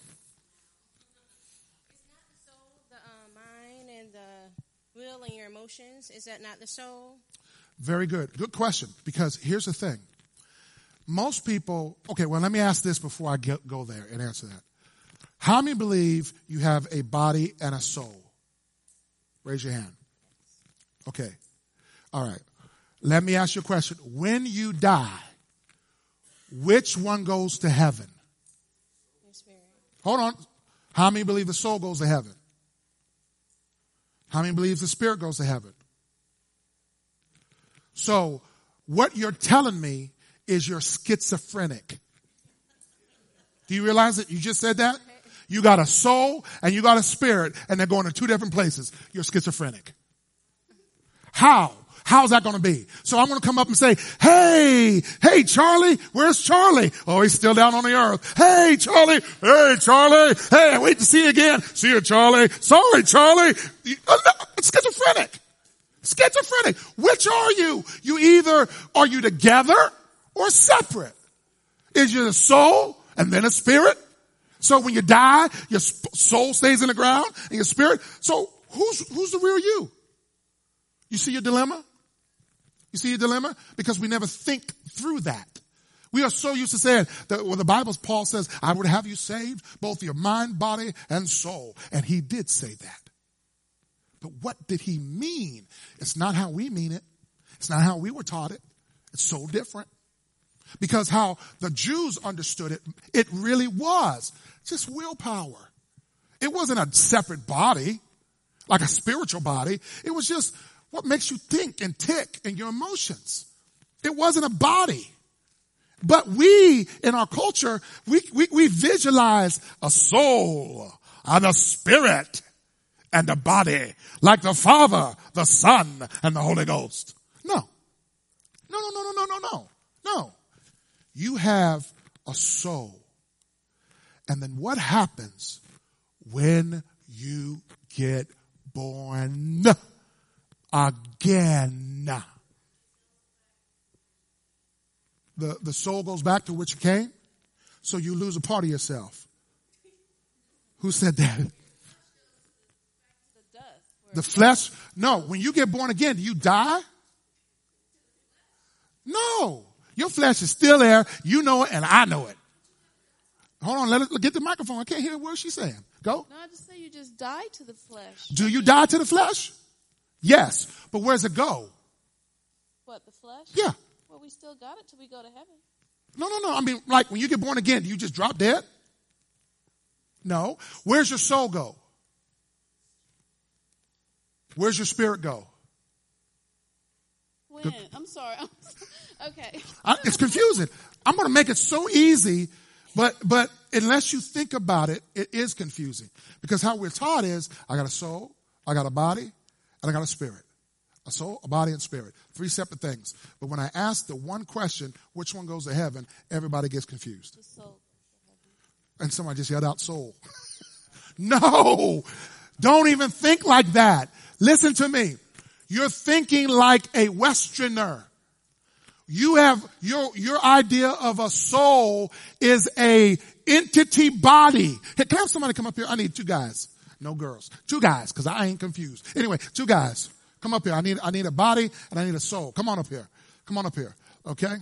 Is not the soul the uh, mind and the will and your emotions? Is that not the soul? Very good. Good question. Because here's the thing. Most people, okay, well, let me ask this before I get, go there and answer that. How many believe you have a body and a soul? Raise your hand. Okay. All right. Let me ask you a question. When you die, which one goes to heaven? Your spirit. Hold on. How many believe the soul goes to heaven? How many believe the spirit goes to heaven? So, what you're telling me is you're schizophrenic. Do you realize that? You just said that? You got a soul and you got a spirit and they're going to two different places. You're schizophrenic. How? How's that going to be? So I'm going to come up and say, hey, hey, Charlie, where's Charlie? Oh, he's still down on the earth. Hey, Charlie, hey, Charlie, hey, I wait to see you again. See you, Charlie. Sorry, Charlie. It's schizophrenic. Schizophrenic. Which are you? You either, are you together or separate? Is you a soul and then a spirit? So when you die, your soul stays in the ground and your spirit. So who's, who's the real you? You see your dilemma? You see your dilemma? Because we never think through that. We are so used to saying that when the Bible, Paul says, I would have you saved, both your mind, body, and soul. And he did say that. But what did he mean? It's not how we mean it. It's not how we were taught it. It's so different. Because how the Jews understood it, it really was just willpower. It wasn't a separate body, like a spiritual body. It was just what makes you think and tick and your emotions. It wasn't a body. But we, in our culture, we, we, we visualize a soul and a spirit and a body like the Father, the Son, and the Holy Ghost. No. No, no, no, no, no, no, no. No. You have a soul. And then what happens when you get born again? The, the soul goes back to which it came, so you lose a part of yourself. Who said that? The dust. The flesh? No, when you get born again, do you die? No. Your flesh is still there. You know it and I know it. Hold on, let us get the microphone. I can't hear a word she's saying. Go. No, I just say you just die to the flesh. Do you die to the flesh? Yes. But where's it go? What, the flesh? Yeah. Well, we still got it till we go to heaven. No, no, no. I mean, like when you get born again, do you just drop dead? No. Where's your soul go? Where's your spirit go? When? I'm sorry. Okay. I, it's confusing. I'm going to make it so easy, but, but unless you think about it, it is confusing. Because how we're taught is, I got a soul, I got a body, and I got a spirit. A soul, a body, and spirit. Three separate things. But when I ask the one question, which one goes to heaven, everybody gets confused. The soul. And somebody just yelled out soul. No! Don't even think like that. Listen to me. You're thinking like a Westerner. You have, your, your idea of a soul is a entity body. Hey, can I have somebody come up here? I need two guys. No girls. Two guys, because I ain't confused. Anyway, two guys. Come up here. I need, I need a body and I need a soul. Come on up here. Come on up here. Okay?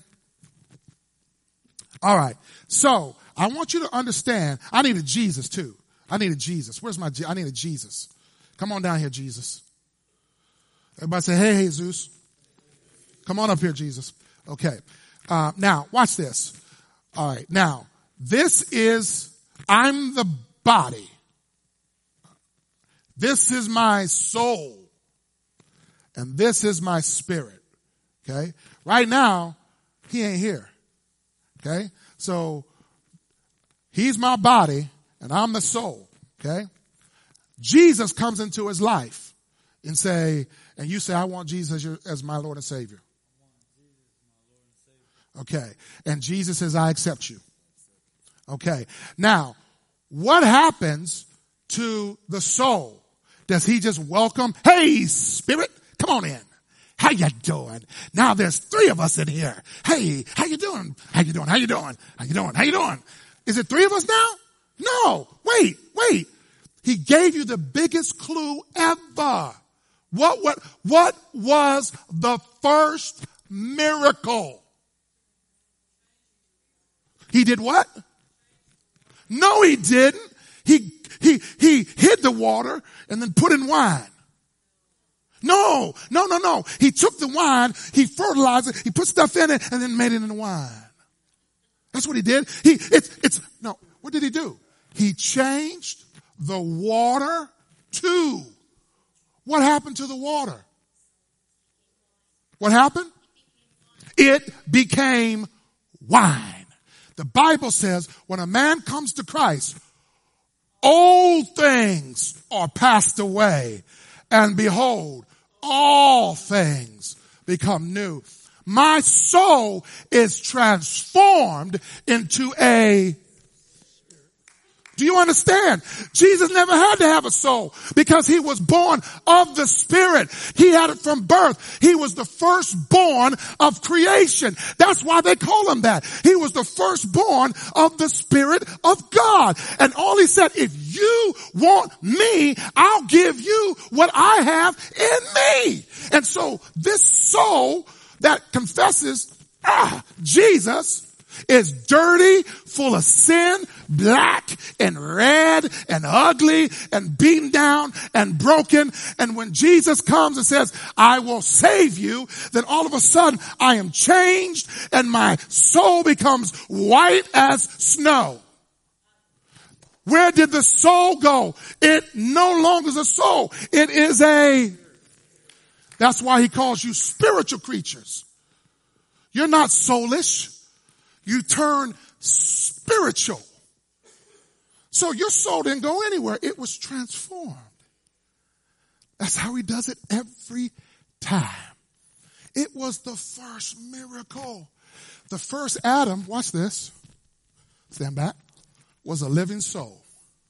All right. So, I want you to understand, I need a Jesus too. I need a Jesus. Where's my, Je- I need a Jesus. Come on down here, Jesus. Everybody say, hey, Jesus. Come on up here, Jesus. Okay. Uh, now, watch this. All right. Now, this is, I'm the body. This is my soul. And this is my spirit. Okay. Right now, he ain't here. Okay. So, he's my body and I'm the soul. Okay. Jesus comes into his life and say, and you say, I want Jesus as, your, as my Lord and Savior. Okay. And Jesus says, I accept you. Okay. Now, what happens to the soul? Does he just welcome, hey, spirit, come on in. How you doing? Now there's three of us in here. Hey, how you doing? How you doing? How you doing? How you doing? How you doing? Is it three of us now? No. Wait, wait. He gave you the biggest clue ever. What, what, what was the first miracle? He did what? No, he didn't. He, he, he hid the water and then put in wine. No, no, no, no. He took the wine, he fertilized it, he put stuff in it, and then made it into wine. That's what he did. He, it's, it's, no, what did he do? He changed the water to, what happened to the water? What happened? It became wine. The Bible says when a man comes to Christ, old things are passed away, and behold, all things become new. My soul is transformed into a... Do you understand? Jesus never had to have a soul because he was born of the Spirit. He had it from birth. He was the firstborn of creation. That's why they call him that. He was the firstborn of the Spirit of God. And all he said, if you want me, I'll give you what I have in me. And so this soul, that confesses, ah, Jesus is dirty, full of sin, black and red and ugly and beaten down and broken. And when Jesus comes and says, I will save you, then all of a sudden I am changed and my soul becomes white as snow. Where did the soul go? It no longer is a soul. It is a, that's why he calls you spiritual creatures. You're not soulish. You turn spiritual. So your soul didn't go anywhere. It was transformed. That's how he does it every time. It was the first miracle. The first Adam, watch this, stand back, was a living soul.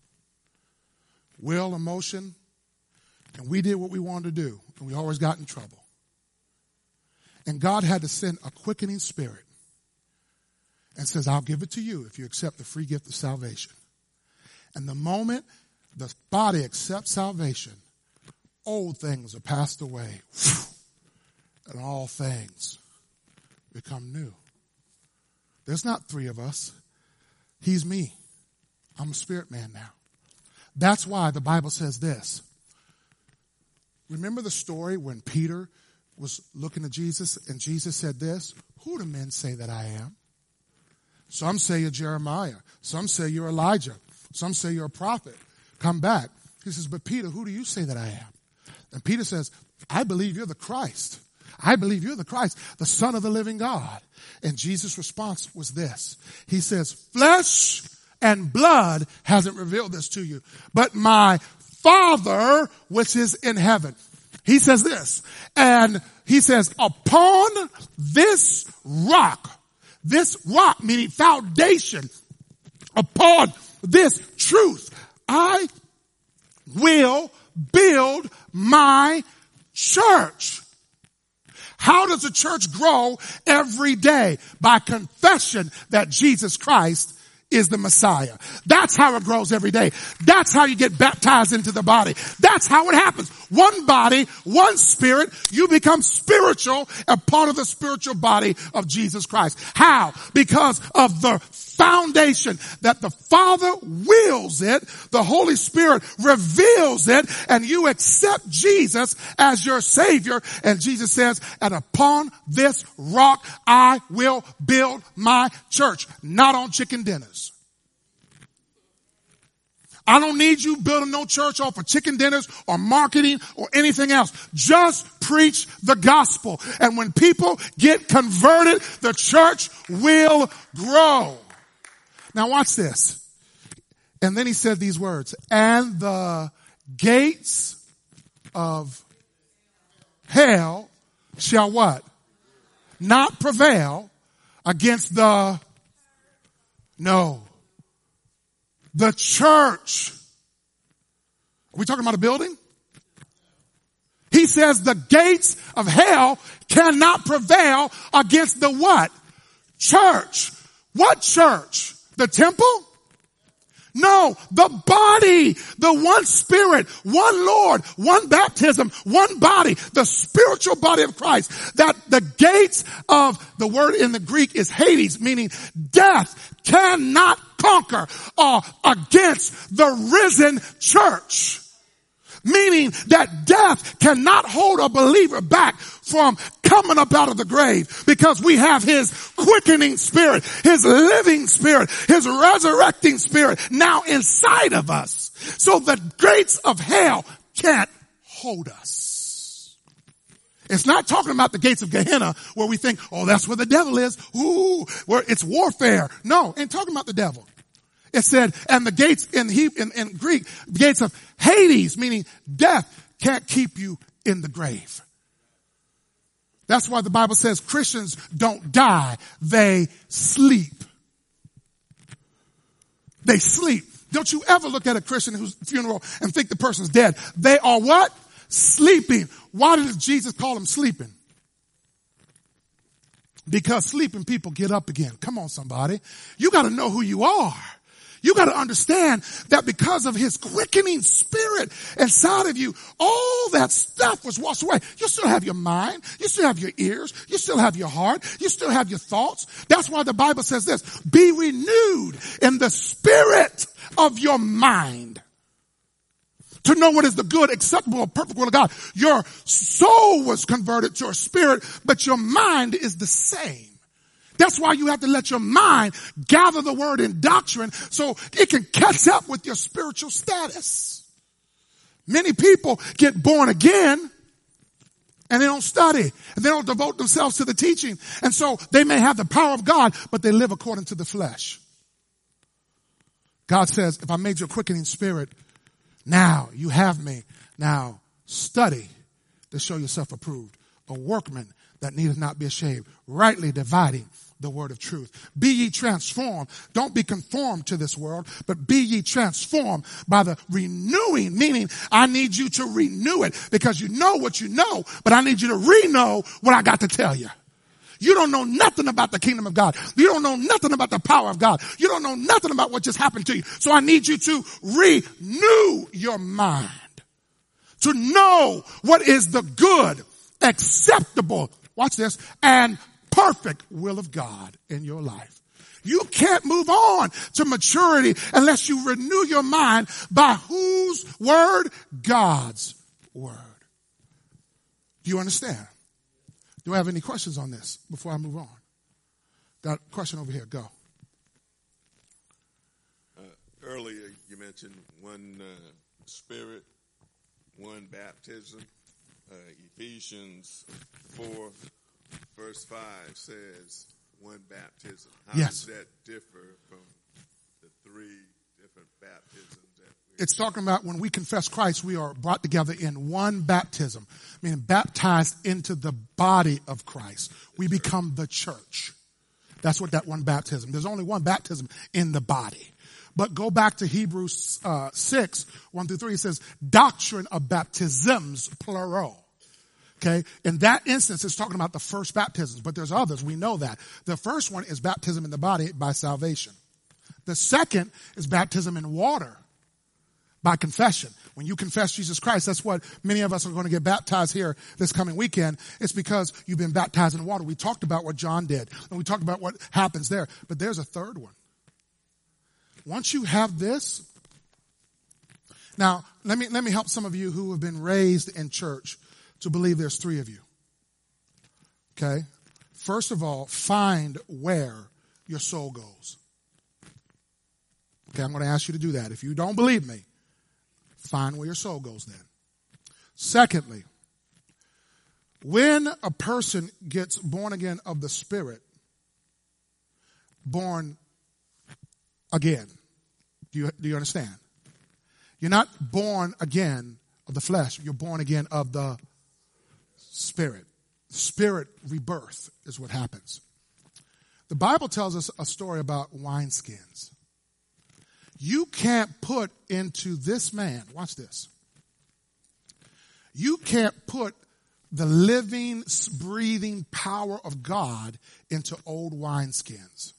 Will, emotion, and we did what we wanted to do, and we always got in trouble. And God had to send a quickening spirit and says, I'll give it to you if you accept the free gift of salvation. And the moment the body accepts salvation, old things are passed away, and all things become new. There's not three of us. He's me. I'm a spirit man now. That's why the Bible says this. Remember the story when Peter was looking at Jesus and Jesus said this, who do men say that I am? Some say you're Jeremiah. Some say you're Elijah. Some say you're a prophet. Come back. He says, but Peter, who do you say that I am? And Peter says, I believe you're the Christ. I believe you're the Christ, the Son of the living God. And Jesus' response was this. He says, flesh and blood hasn't revealed this to you, but my Father which is in heaven. He says this, and he says, upon this rock, this rock, meaning foundation, upon this truth, I will build my church. How does a church grow? Every day by confession that Jesus Christ is the Messiah. That's how it grows every day. That's how you get baptized into the body. That's how it happens. One body, one spirit, you become spiritual, a part of the spiritual body of Jesus Christ. How? Because of the foundation that the Father wills it, the Holy Spirit reveals it, and you accept Jesus as your Savior. And Jesus says, and upon this rock I will build my church, not on chicken dinners. I don't need you building no church off of chicken dinners or marketing or anything else. Just preach the gospel. And when people get converted, the church will grow. Now watch this. And then he said these words, and the gates of hell shall what? Not prevail against the, no, the church. Are we talking about a building? He says the gates of hell cannot prevail against the what? Church. What church? The temple? No, the body, the one spirit, one Lord, one baptism, one body, the spiritual body of Christ. That the gates of, the word in the Greek is Hades, meaning death cannot conquer uh, against the risen church. Meaning that death cannot hold a believer back from coming up out of the grave, because we have his quickening spirit, his living spirit, his resurrecting spirit now inside of us. So the gates of hell can't hold us. It's not talking about the gates of Gehenna where we think, oh, that's where the devil is. Ooh, where it's warfare. No, ain't talking about the devil. It said, and the gates in, he, in, in Greek, the gates of Hades, meaning death, can't keep you in the grave. That's why the Bible says Christians don't die, they sleep. They sleep. Don't you ever look at a Christian whose funeral and think the person's dead. They are what? Sleeping. Why did Jesus call them sleeping? Because sleeping people get up again. Come on, somebody. You got to know who you are. You got to understand that because of his quickening spirit inside of you, all that stuff was washed away. You still have your mind. You still have your ears. You still have your heart. You still have your thoughts. That's why the Bible says this: be renewed in the spirit of your mind, to know what is the good, acceptable, perfect will of God. Your soul was converted to your spirit, but your mind is the same. That's why you have to let your mind gather the word in doctrine so it can catch up with your spiritual status. Many people get born again and they don't study and they don't devote themselves to the teaching. And so they may have the power of God, but they live according to the flesh. God says, if I made you a quickening spirit, now you have me. Now study to show yourself approved, a workman that needeth not be ashamed, rightly dividing the word of truth. Be ye transformed. Don't be conformed to this world, but be ye transformed by the renewing, meaning I need you to renew it, because you know what you know, but I need you to re-know what I got to tell you. You don't know nothing about the kingdom of God. You don't know nothing about the power of God. You don't know nothing about what just happened to you. So I need you to renew your mind, to know what is the good, acceptable, watch this, and perfect will of God in your life. You can't move on to maturity unless you renew your mind by whose word? God's word. Do you understand? Do I have any questions on this before I move on? Got a question over here. Go. Uh, earlier you mentioned one uh, spirit, one baptism. Uh, Ephesians four verse five says one baptism. How yes. does that differ from the three different baptisms that we It's talking about when we confess Christ, we are brought together in one baptism, meaning baptized into the body of Christ. We become the church. That's what that one baptism. There's only one baptism in the body. But go back to Hebrews uh, six, one through three. It says doctrine of baptisms, plural. Okay. In that instance, it's talking about the first baptisms, but there's others. We know that. The first one is baptism in the body by salvation. The second is baptism in water by confession. When you confess Jesus Christ, that's what many of us are going to get baptized here this coming weekend. It's because you've been baptized in water. We talked about what John did, and we talked about what happens there. But there's a third one. Once you have this, now let me, let me help some of you who have been raised in church to believe there's three of you. Okay? First of all, find where your soul goes. Okay, I'm going to ask you to do that. If you don't believe me, find where your soul goes then. Secondly, when a person gets born again of the Spirit, born again, do you, do you understand? You're not born again of the flesh. You're born again of the Spirit. Spirit rebirth is what happens. The Bible tells us a story about wineskins. You can't put into this man, watch this. You can't put the living, breathing power of God into old wineskins.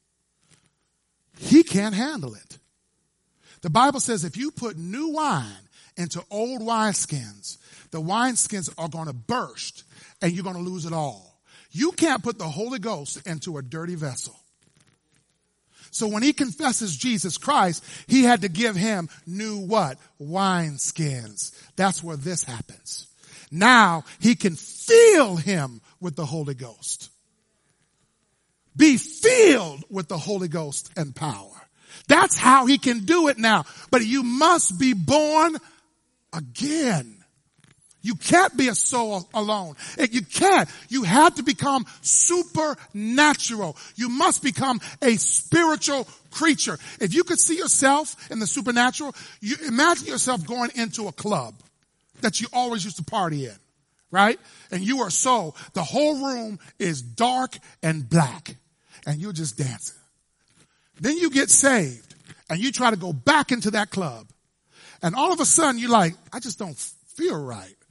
He can't handle it. The Bible says if you put new wine into old wineskins, the wineskins are going to burst and you're going to lose it all. You can't put the Holy Ghost into a dirty vessel. So when he confesses Jesus Christ, he had to give him new what? Wineskins. That's where this happens. Now he can fill him with the Holy Ghost. Be filled with the Holy Ghost and power. That's how he can do it now. But you must be born again. You can't be a soul alone. You can't. You have to become supernatural. You must become a spiritual creature. If you could see yourself in the supernatural, you imagine yourself going into a club that you always used to party in, right? And you are so, the whole room is dark and black, and you're just dancing. Then you get saved, and you try to go back into that club. And all of a sudden, you're like, I just don't feel right.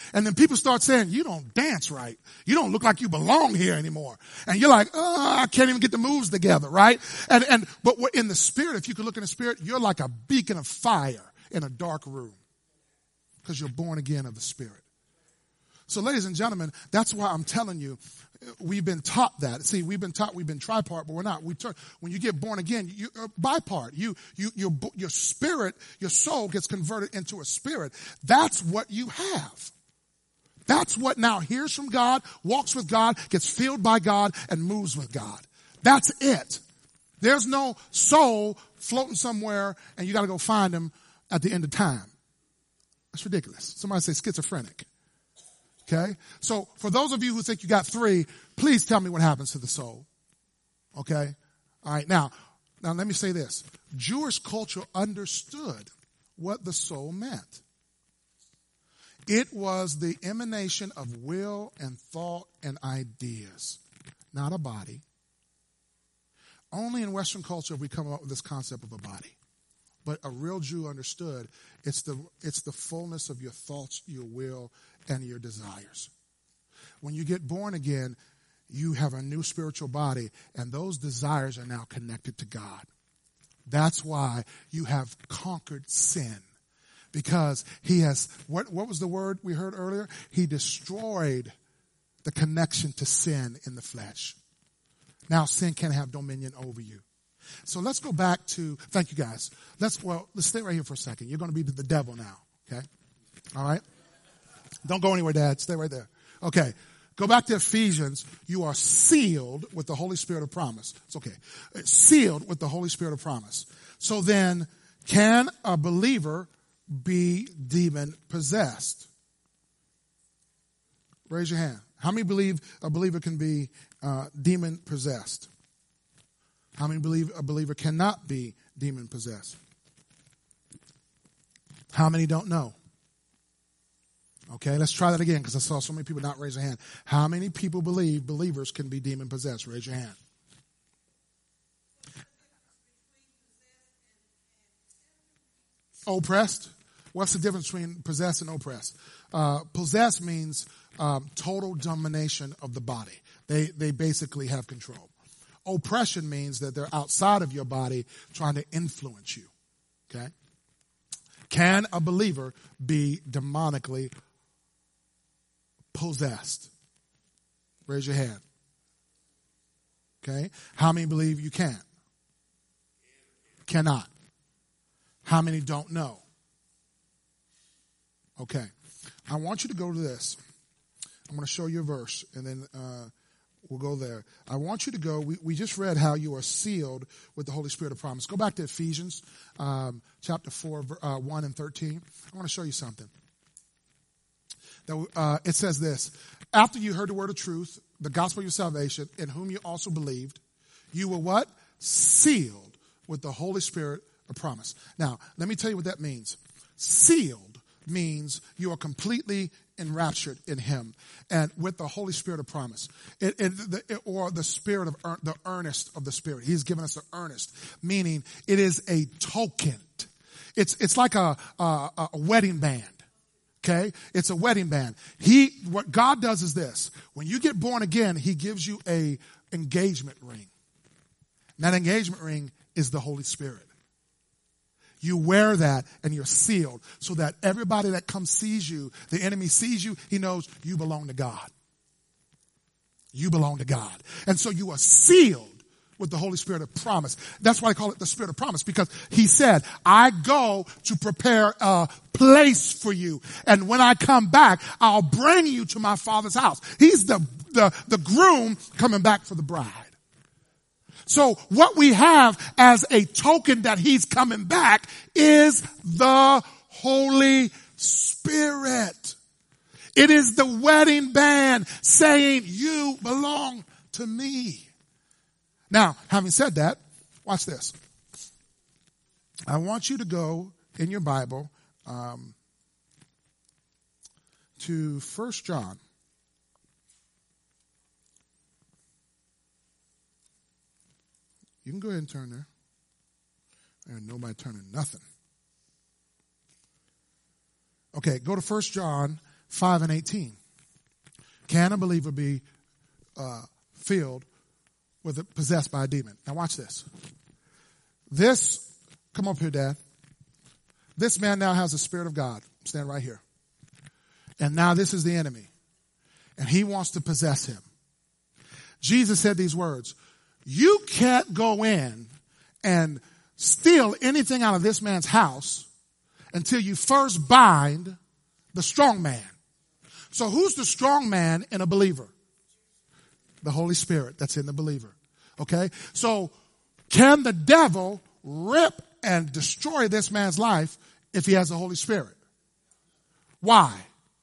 And then people start saying, you don't dance right. You don't look like you belong here anymore. And you're like, oh, I can't even get the moves together, right? And, and, but in the spirit, if you could look in the spirit, you're like a beacon of fire in a dark room because you're born again of the spirit. So ladies and gentlemen, that's why I'm telling you, we've been taught that. See, we've been taught we've been tripart, but we're not. We turn, when you get born again, you're bipart. You, you, your, your spirit, your soul gets converted into a spirit. That's what you have. That's what now hears from God, walks with God, gets filled by God, and moves with God. That's it. There's no soul floating somewhere and you got to go find him at the end of time. That's ridiculous. Somebody say schizophrenic. Okay? So for those of you who think you got three, please tell me what happens to the soul. Okay? All right. Now, now let me say this. Jewish culture understood what the soul meant. It was the emanation of will and thought and ideas, not a body. Only in Western culture have we come up with this concept of a body. But a real Jew understood it's the, it's the fullness of your thoughts, your will, and your desires. When you get born again, you have a new spiritual body, and those desires are now connected to God. That's why you have conquered sin. Because he has, what, what was the word we heard earlier? He destroyed the connection to sin in the flesh. Now sin can't have dominion over you. So let's go back to, thank you guys. Let's, well, let's stay right here for a second. You're going to be the devil now, okay? All right? Don't go anywhere, Dad. Stay right there. Okay. Go back to Ephesians. You are sealed with the Holy Spirit of promise. It's okay. It's sealed with the Holy Spirit of promise. So then, can a believer be demon possessed? Raise your hand. How many believe a believer can be uh, demon possessed? How many believe a believer cannot be demon possessed? How many don't know? Okay, let's try that again because I saw so many people not raise their hand. How many people believe believers can be demon possessed? Raise your hand. Oppressed? What's the difference between possessed and oppressed? Uh, possessed means um, total domination of the body. They they basically have control. Oppression means that they're outside of your body trying to influence you. Okay? Can a believer be demonically possessed? Raise your hand. Okay? How many believe you can? Cannot. How many don't know? Okay. I want you to go to this. I'm going to show you a verse, and then uh, we'll go there. I want you to go. We, we just read how you are sealed with the Holy Spirit of promise. Go back to Ephesians um, chapter four, uh, one and thirteen. I want to show you something. That, uh, it says this. After you heard the word of truth, the gospel of your salvation, in whom you also believed, you were what? Sealed with the Holy Spirit of promise. Now, let me tell you what that means. Sealed means you are completely enraptured in him and with the Holy Spirit of promise. It, it, the, it, or the spirit of ear, the earnest of the Spirit. He's given us the earnest, meaning it is a token. It's it's like a, a, a wedding band. Okay? It's a wedding band. He, what God does is this. When you get born again, he gives you a engagement ring. And that engagement ring is the Holy Spirit. You wear that and you're sealed so that everybody that comes sees you, the enemy sees you, he knows you belong to God. You belong to God. And so you are sealed with the Holy Spirit of promise. That's why I call it the Spirit of promise, because he said, I go to prepare a place for you. And when I come back, I'll bring you to my Father's house. He's the, the, the groom coming back for the bride. So what we have as a token that he's coming back is the Holy Spirit. It is the wedding band saying, you belong to me. Now, having said that, watch this. I want you to go in your Bible um, to First John. You can go ahead and turn there. There ain't nobody turning nothing. Okay, go to First John five and eighteen. Can a believer be uh, filled with a, possessed by a demon? Now watch this. This, come up here, Dad. This man now has the Spirit of God. Stand right here. And now this is the enemy. And he wants to possess him. Jesus said these words, you can't go in and steal anything out of this man's house until you first bind the strong man. So who's the strong man in a believer? The Holy Spirit that's in the believer. Okay? So can the devil rip and destroy this man's life if he has the Holy Spirit? Why?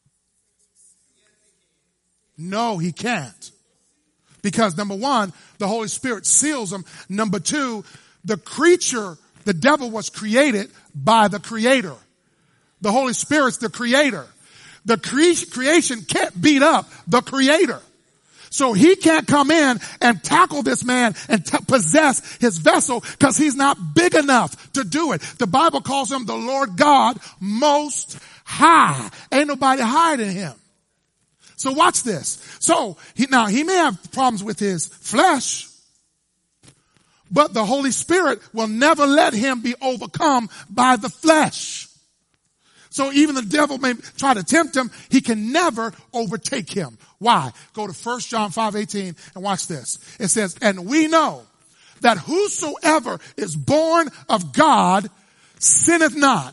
No, he can't. Because number one, the Holy Spirit seals him. Number two, the creature, the devil was created by the Creator. The Holy Spirit's the Creator. The cre- creation can't beat up the Creator. So he can't come in and tackle this man and t- possess his vessel because he's not big enough to do it. The Bible calls him the Lord God Most High. Ain't nobody higher than him. So watch this. So he, now he may have problems with his flesh, but the Holy Spirit will never let him be overcome by the flesh. So even the devil may try to tempt him, he can never overtake him. Why? Go to First John five eighteen and watch this. It says, and we know that whosoever is born of God sinneth not.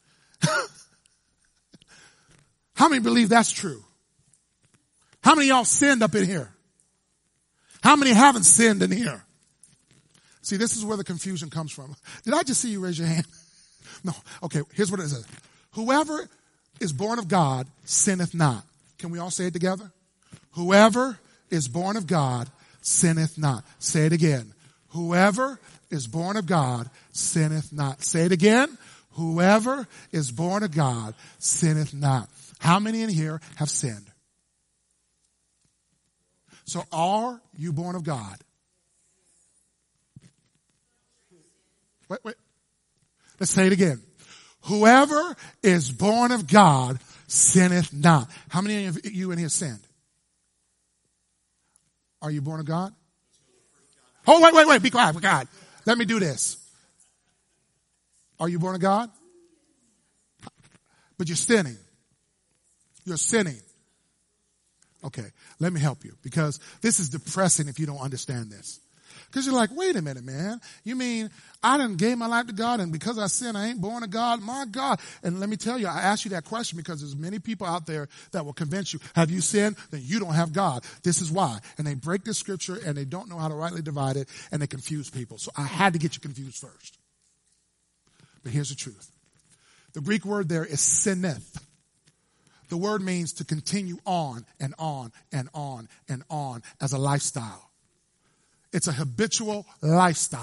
How many believe that's true? How many of y'all sinned up in here? How many haven't sinned in here? See, this is where the confusion comes from. Did I just see you raise your hand? No. Okay, here's what it says. Whoever is born of God sinneth not. Can we all say it together? Whoever is born of God sinneth not. Say it again. Whoever is born of God sinneth not. Say it again. Whoever is born of God sinneth not. How many in here have sinned? So are you born of God? Wait, wait. Let's say it again. Whoever is born of God sinneth not. How many of you in here sinned? Are you born of God? Oh, wait, wait, wait. Be quiet. Be quiet. Let me do this. Are you born of God? But you're sinning. You're sinning. Okay, let me help you because this is depressing if you don't understand this. Because you're like, wait a minute, man. You mean I done gave my life to God and because I sin, I ain't born of God? My God. And let me tell you, I asked you that question because there's many people out there that will convince you, have you sinned? Then you don't have God. This is why. And they break the scripture and they don't know how to rightly divide it and they confuse people. So I had to get you confused first. But here's the truth. The Greek word there is sinneth. The word means to continue on and on and on and on as a lifestyle. It's a habitual lifestyle.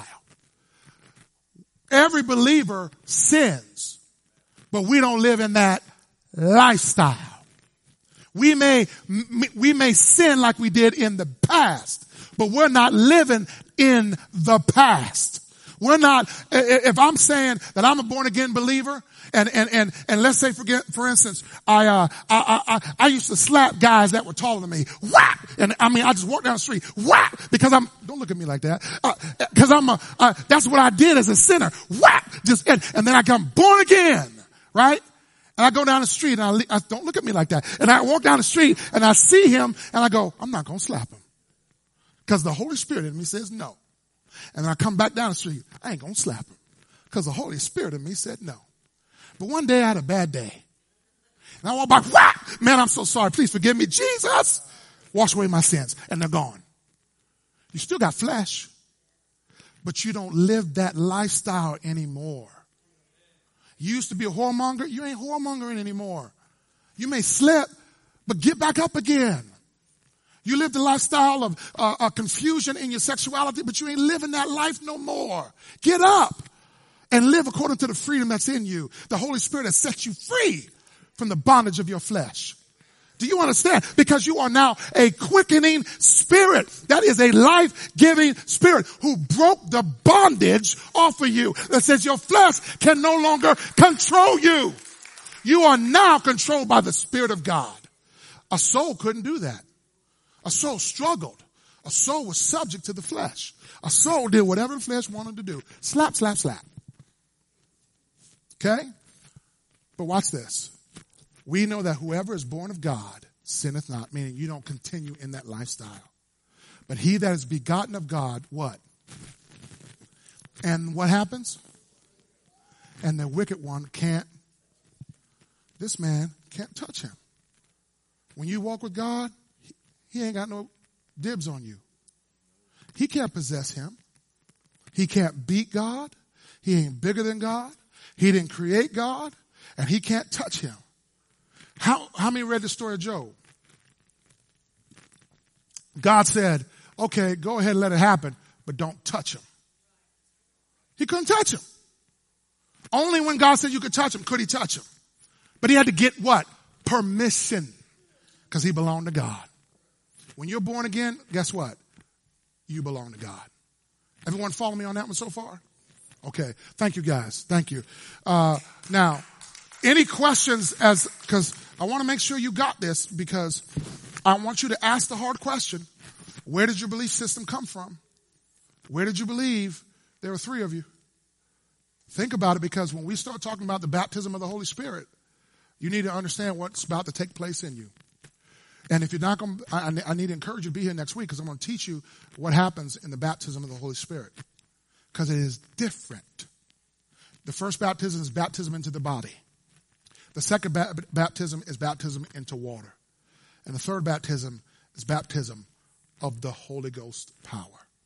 Every believer sins, but we don't live in that lifestyle. We may, we may sin like we did in the past, but we're not living in the past. We're not, if I'm saying that I'm a born again believer, and, and, and, and let's say, for, for instance, I, uh, I, I, I used to slap guys that were taller than me. Whack! And I mean, I just walked down the street. Whack! Because I'm, don't look at me like that. Uh, cause I'm a, uh, that's what I did as a sinner. Whack! Just, and, and then I come born again. Right? And I go down the street and I, I, don't look at me like that. And I walk down the street and I see him and I go, I'm not going to slap him. Cause the Holy Spirit in me says no. And then I come back down the street. I ain't going to slap him. Because the Holy Spirit in me said no. But one day I had a bad day. And I walk by, whack! Man, I'm so sorry. Please forgive me. Jesus! Wash away my sins. And they're gone. You still got flesh. But you don't live that lifestyle anymore. You used to be a whoremonger. You ain't whoremongering anymore. You may slip, but get back up again. You live the lifestyle of uh, uh, confusion in your sexuality, but you ain't living that life no more. Get up and live according to the freedom that's in you. The Holy Spirit has set you free from the bondage of your flesh. Do you understand? Because you are now a quickening spirit. That is a life-giving spirit who broke the bondage off of you. That says your flesh can no longer control you. You are now controlled by the Spirit of God. A soul couldn't do that. A soul struggled. A soul was subject to the flesh. A soul did whatever the flesh wanted to do. Slap, slap, slap. Okay? But watch this. We know that whoever is born of God sinneth not, meaning you don't continue in that lifestyle. But he that is begotten of God, what? And what happens? And the wicked one can't, this man can't touch him. When you walk with God, he, he ain't got no dibs on you. He can't possess him. He can't beat God. He ain't bigger than God. He didn't create God, and he can't touch him. How, how many read the story of Job? God said, okay, go ahead and let it happen, but don't touch him. He couldn't touch him. Only when God said you could touch him could he touch him. But he had to get what? Permission. Because he belonged to God. When you're born again, guess what? You belong to God. Everyone follow me on that one so far? Okay. Thank you guys. Thank you. Uh, now, any questions as, because I want to make sure you got this, because I want you to ask the hard question. Where did your belief system come from? Where did you believe? There were three of you. Think about it, because when we start talking about the baptism of the Holy Spirit, you need to understand what's about to take place in you. And if you're not going to, I, I need to encourage you to be here next week, because I'm going to teach you what happens in the baptism of the Holy Spirit. Because it is different. The first baptism is baptism into the body. The second ba- baptism is baptism into water. And the third baptism is baptism of the Holy Ghost power.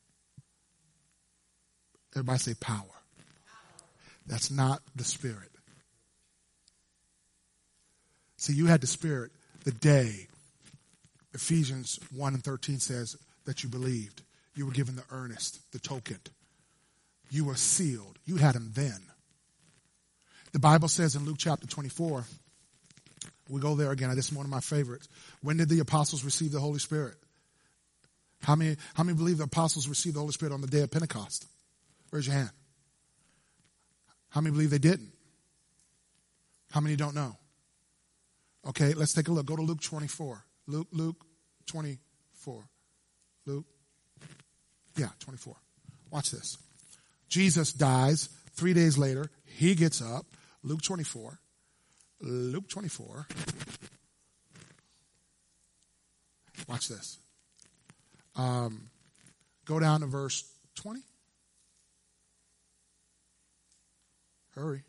Everybody say power. That's not the Spirit. See, you had the Spirit the day Ephesians one and thirteen says that you believed. You were given the earnest, the token. You were sealed. You had him then. The Bible says in Luke chapter twenty-four, we go there again. This is one of my favorites. When did the apostles receive the Holy Spirit? How many, how many believe the apostles received the Holy Spirit on the day of Pentecost? Raise your hand. How many believe they didn't? How many don't know? Okay, let's take a look. Go to Luke twenty-four. Luke, Luke twenty-four. Luke, yeah, twenty-four. Watch this. Jesus dies. Three days later, he gets up. Luke twenty-four. Luke twenty-four. Watch this. Um, go down to verse twenty. Hurry.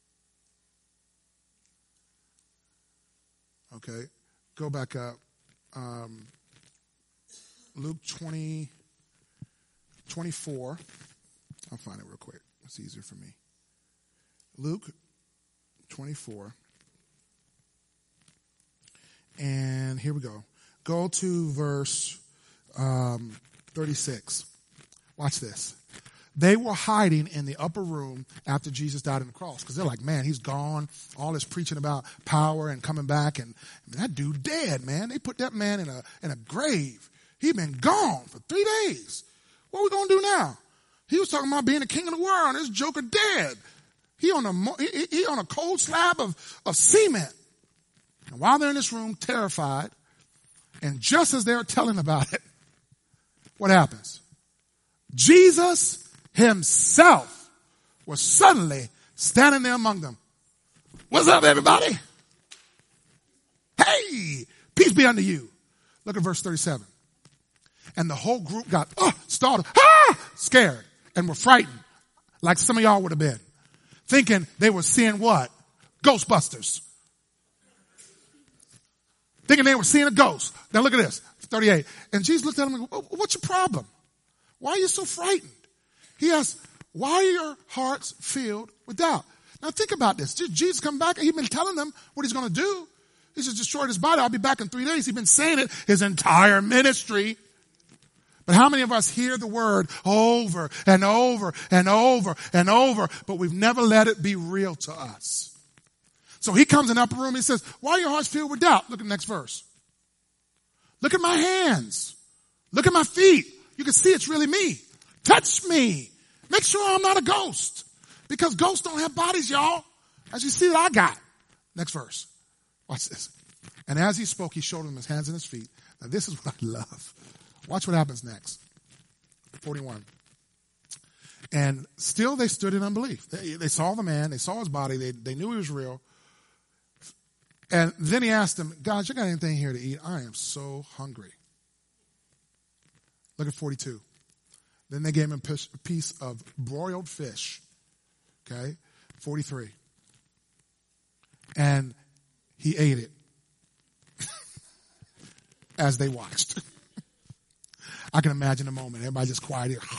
Okay. Go back up. Um, Luke twenty, twenty-four. I'll find it real quick. It's easier for me. Luke twenty-four. And here we go. Go to verse um, thirty-six. Watch this. They were hiding in the upper room after Jesus died on the cross, because they're like, man, he's gone. All this preaching about power and coming back, and I mean, that dude dead, man. They put that man in a in a grave. He'd been gone for three days. What are we going to do now? He was talking about being the king of the world, and this joker dead. He on a he, he on a cold slab of, of cement. And while they're in this room, terrified, and just as they're telling about it, what happens? Jesus himself was suddenly standing there among them. What's up, everybody? Hey, peace be unto you. Look at verse thirty-seven. And the whole group got uh, startled, ah, scared, and were frightened, like some of y'all would have been, thinking they were seeing what? Ghostbusters. Thinking they were seeing a ghost. Now look at this, thirty-eight. And Jesus looked at them and goes, what's your problem? Why are you so frightened? He asked, why are your hearts filled with doubt? Now think about this. Jesus come back and he's been telling them what he's going to do. He's just destroyed his body. I'll be back in three days. He's been saying it his entire ministry. But how many of us hear the word over and over and over and over, but we've never let it be real to us? So he comes in the upper room. He says, why are your hearts filled with doubt? Look at the next verse. Look at my hands. Look at my feet. You can see it's really me. Touch me. Make sure I'm not a ghost. Because ghosts don't have bodies, y'all. As you see that I got. Next verse. Watch this. And as he spoke, he showed them his hands and his feet. Now, this is what I love. Watch what happens next. forty-one. And still they stood in unbelief. They, they saw the man. They saw his body. They, they knew he was real. And then he asked them, "God, you got anything here to eat? I am so hungry." Look at forty-two. Then they gave him a piece of broiled fish. Okay? forty-three. And he ate it as they watched. I can imagine the moment. Everybody just quiet here.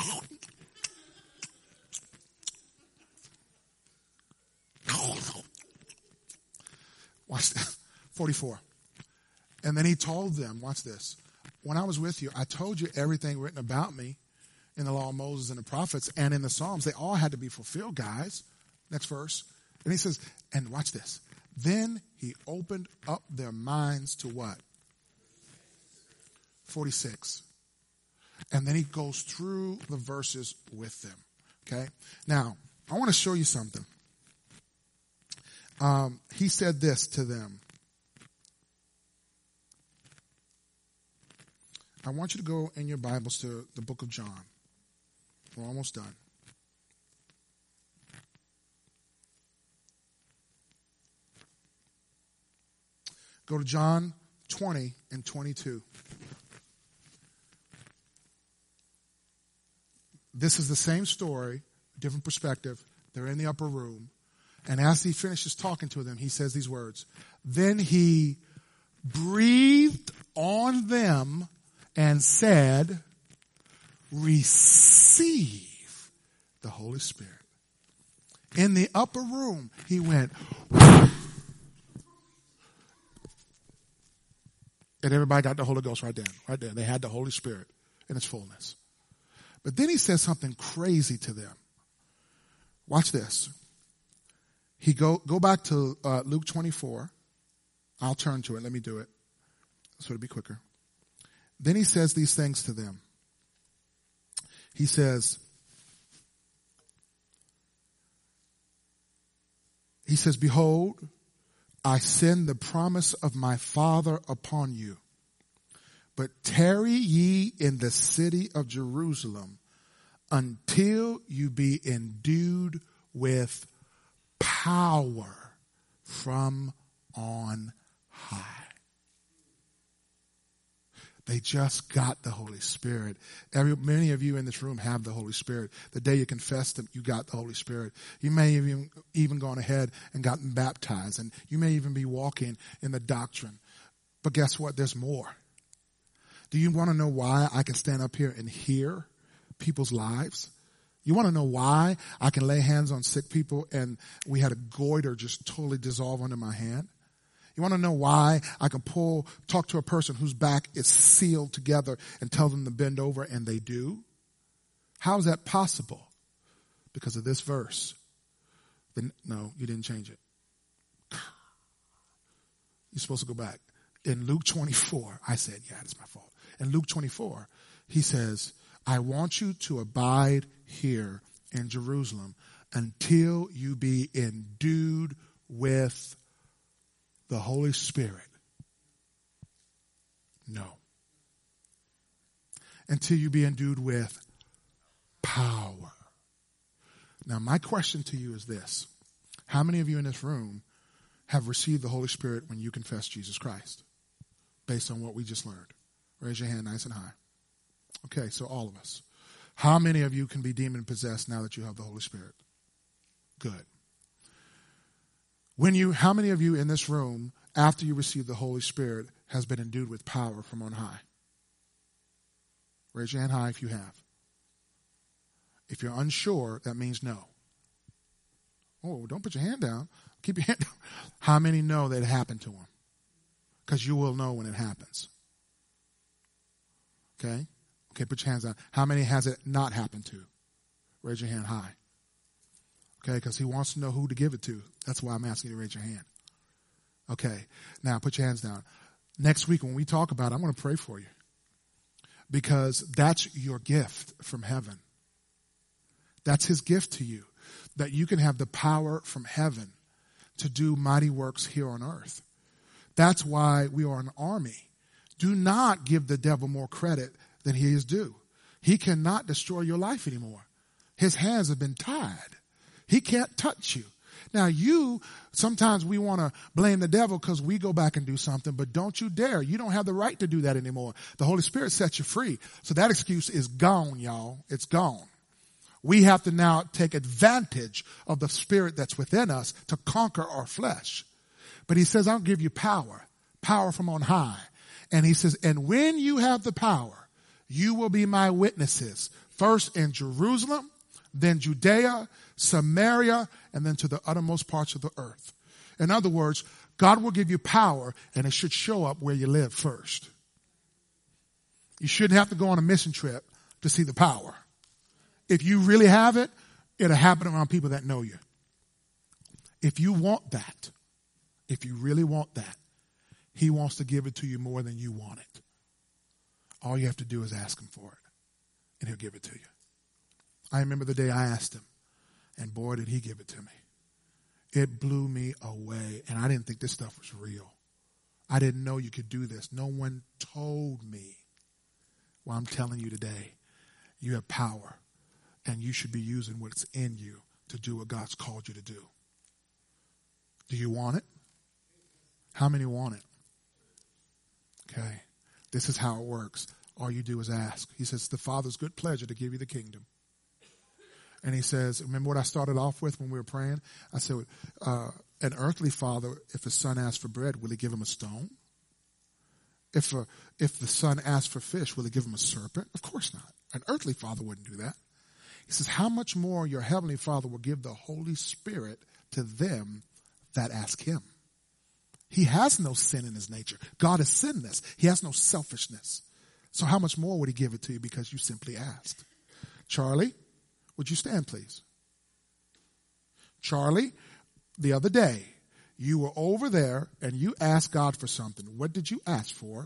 Watch this. forty-four. And then he told them, watch this. When I was with you, I told you everything written about me in the law of Moses and the prophets and in the Psalms. They all had to be fulfilled, guys. Next verse. And he says, and watch this. Then he opened up their minds to what? forty-six. And then he goes through the verses with them. Okay? Now, I want to show you something. Um, he said this to them. I want you to go in your Bibles to the book of John. We're almost done. Go to John twenty and twenty-two. This is the same story, different perspective. They're in the upper room. And as he finishes talking to them, he says these words. Then he breathed on them and said, receive the Holy Spirit. In the upper room, he went, and everybody got the Holy Ghost right there. Right there. They had the Holy Spirit in its fullness. But then he says something crazy to them. Watch this. He go go back to uh, Luke twenty-four. I'll turn to it. Let me do it so it'll be quicker. Then he says these things to them. He says, he says, behold, I send the promise of my Father upon you. But tarry ye in the city of Jerusalem until you be endued with power from on high. They just got the Holy Spirit. Every, many of you in this room have the Holy Spirit. The day you confessed Him, you got the Holy Spirit. You may have even, even gone ahead and gotten baptized, and you may even be walking in the doctrine. But guess what? There's more. Do you want to know why I can stand up here and hear people's lives? You want to know why I can lay hands on sick people and we had a goiter just totally dissolve under my hand? You want to know why I can pull, talk to a person whose back is sealed together and tell them to bend over and they do? How is that possible? Because of this verse. Then, no, you didn't change it. You're supposed to go back. In Luke twenty-four, I said, yeah, it's my fault. In Luke twenty-four, he says, I want you to abide here in Jerusalem until you be endued with the Holy Spirit. No. Until you be endued with power. Now, my question to you is this. How many of you in this room have received the Holy Spirit when you confess Jesus Christ? Based on what we just learned. Raise your hand nice and high. Okay, so all of us. How many of you can be demon possessed now that you have the Holy Spirit? Good. When you, how many of you in this room, after you receive the Holy Spirit, has been endued with power from on high? Raise your hand high if you have. If you're unsure, that means no. Oh, don't put your hand down. Keep your hand down. How many know that it happened to them? Because you will know when it happens. Okay? Okay, put your hands down. How many has it not happened to? Raise your hand high. Okay, because he wants to know who to give it to. That's why I'm asking you to raise your hand. Okay, now put your hands down. Next week when we talk about it, I'm going to pray for you. Because that's your gift from heaven. That's his gift to you. That you can have the power from heaven to do mighty works here on earth. That's why we are an army. Do not give the devil more credit than he is due. He cannot destroy your life anymore. His hands have been tied. He can't touch you. Now you, sometimes we want to blame the devil because we go back and do something, but don't you dare. You don't have the right to do that anymore. The Holy Spirit sets you free. So that excuse is gone, y'all. It's gone. We have to now take advantage of the spirit that's within us to conquer our flesh. But he says, I'll give you power, power from on high. And he says, and when you have the power, you will be my witnesses, first in Jerusalem, then Judea, Samaria, and then to the uttermost parts of the earth. In other words, God will give you power, and it should show up where you live first. You shouldn't have to go on a mission trip to see the power. If you really have it, it'll happen around people that know you. If you want that, if you really want that, he wants to give it to you more than you want it. All you have to do is ask him for it, and he'll give it to you. I remember the day I asked him, and boy, did he give it to me. It blew me away, and I didn't think this stuff was real. I didn't know you could do this. No one told me. Well, I'm telling you today, you have power, and you should be using what's in you to do what God's called you to do. Do you want it? How many want it? Okay. This is how it works. All you do is ask. He says, the Father's good pleasure to give you the kingdom. And he says, remember what I started off with when we were praying? I said, uh, an earthly father, if his son asks for bread, will he give him a stone? If a, if the son asks for fish, will he give him a serpent? Of course not. An earthly father wouldn't do that. He says, how much more your heavenly Father will give the Holy Spirit to them that ask him. He has no sin in his nature. God is sinless. He has no selfishness. So how much more would he give it to you because you simply asked? Charlie, would you stand, please? Charlie, the other day, you were over there and you asked God for something. What did you ask for?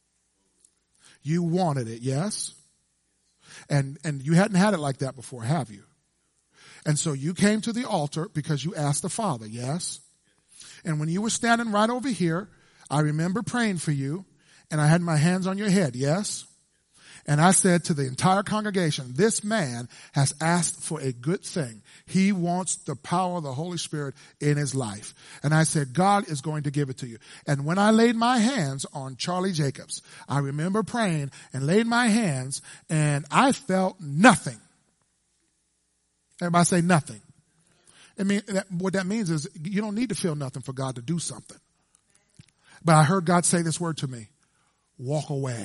You wanted it, yes? And and you hadn't had it like that before, have you? And so you came to the altar because you asked the Father, yes? And when you were standing right over here, I remember praying for you, and I had my hands on your head, yes? And I said to the entire congregation, this man has asked for a good thing. He wants the power of the Holy Spirit in his life. And I said, God is going to give it to you. And when I laid my hands on Charlie Jacobs, I remember praying and laid my hands, and I felt nothing. Everybody say nothing. I mean, that, what that means is you don't need to feel nothing for God to do something. But I heard God say this word to me, walk away.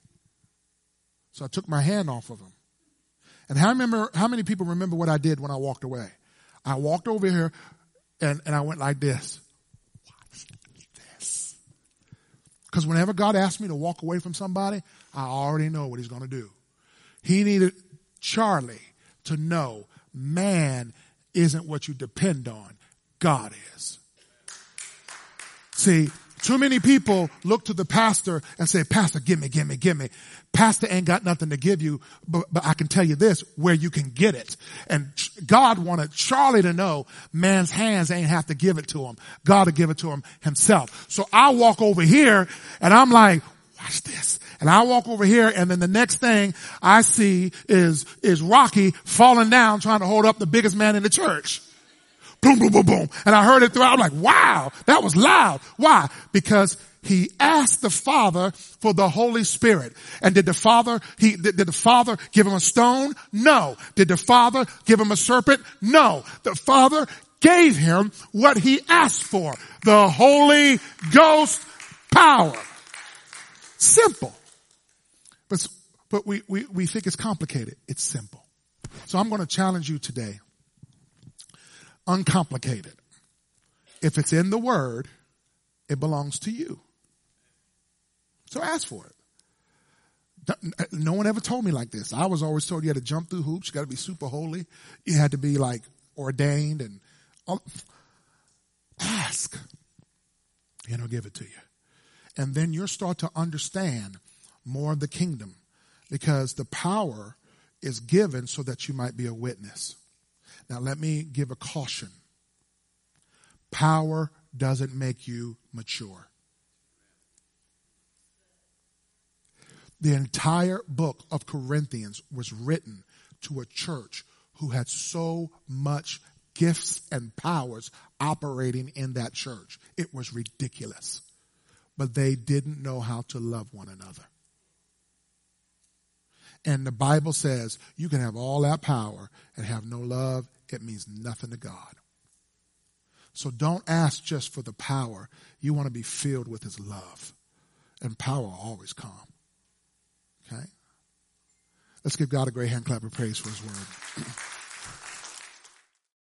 So I took my hand off of him. And how remember how many people remember what I did when I walked away? I walked over here and, and I went like this. Watch this. Because whenever God asked me to walk away from somebody, I already know what he's going to do. He needed Charlie to know man isn't what you depend on. God is. See, too many people look to the pastor and say, Pastor, give me, give me, give me. Pastor ain't got nothing to give you, but, but I can tell you this, where you can get it. And God wanted Charlie to know man's hands ain't have to give it to him. God will give it to him himself. So I walk over here and I'm like, watch this. And I walk over here and then the next thing I see is, is Rocky falling down trying to hold up the biggest man in the church. Boom, boom, boom, boom. And I heard it throughout. I'm like, wow, that was loud. Why? Because he asked the Father for the Holy Spirit. And did the Father, he, did, did the Father give him a stone? No. Did the Father give him a serpent? No. The Father gave him what he asked for. The Holy Ghost power. Simple. But, but we, we, we think it's complicated. It's simple. So I'm going to challenge you today. Uncomplicated. If it's in the Word, it belongs to you. So ask for it. No one ever told me like this. I was always told you had to jump through hoops. You got to be super holy. You had to be like ordained and all. Ask. And he'll give it to you. And then you'll start to understand more of the kingdom because the power is given so that you might be a witness. Now, let me give a caution. Power doesn't make you mature. The entire book of Corinthians was written to a church who had so much gifts and powers operating in that church. It was ridiculous. But they didn't know how to love one another. And the Bible says you can have all that power and have no love. It means nothing to God. So don't ask just for the power. You want to be filled with his love. And power will always come. Okay? Let's give God a great hand clap of praise for his word.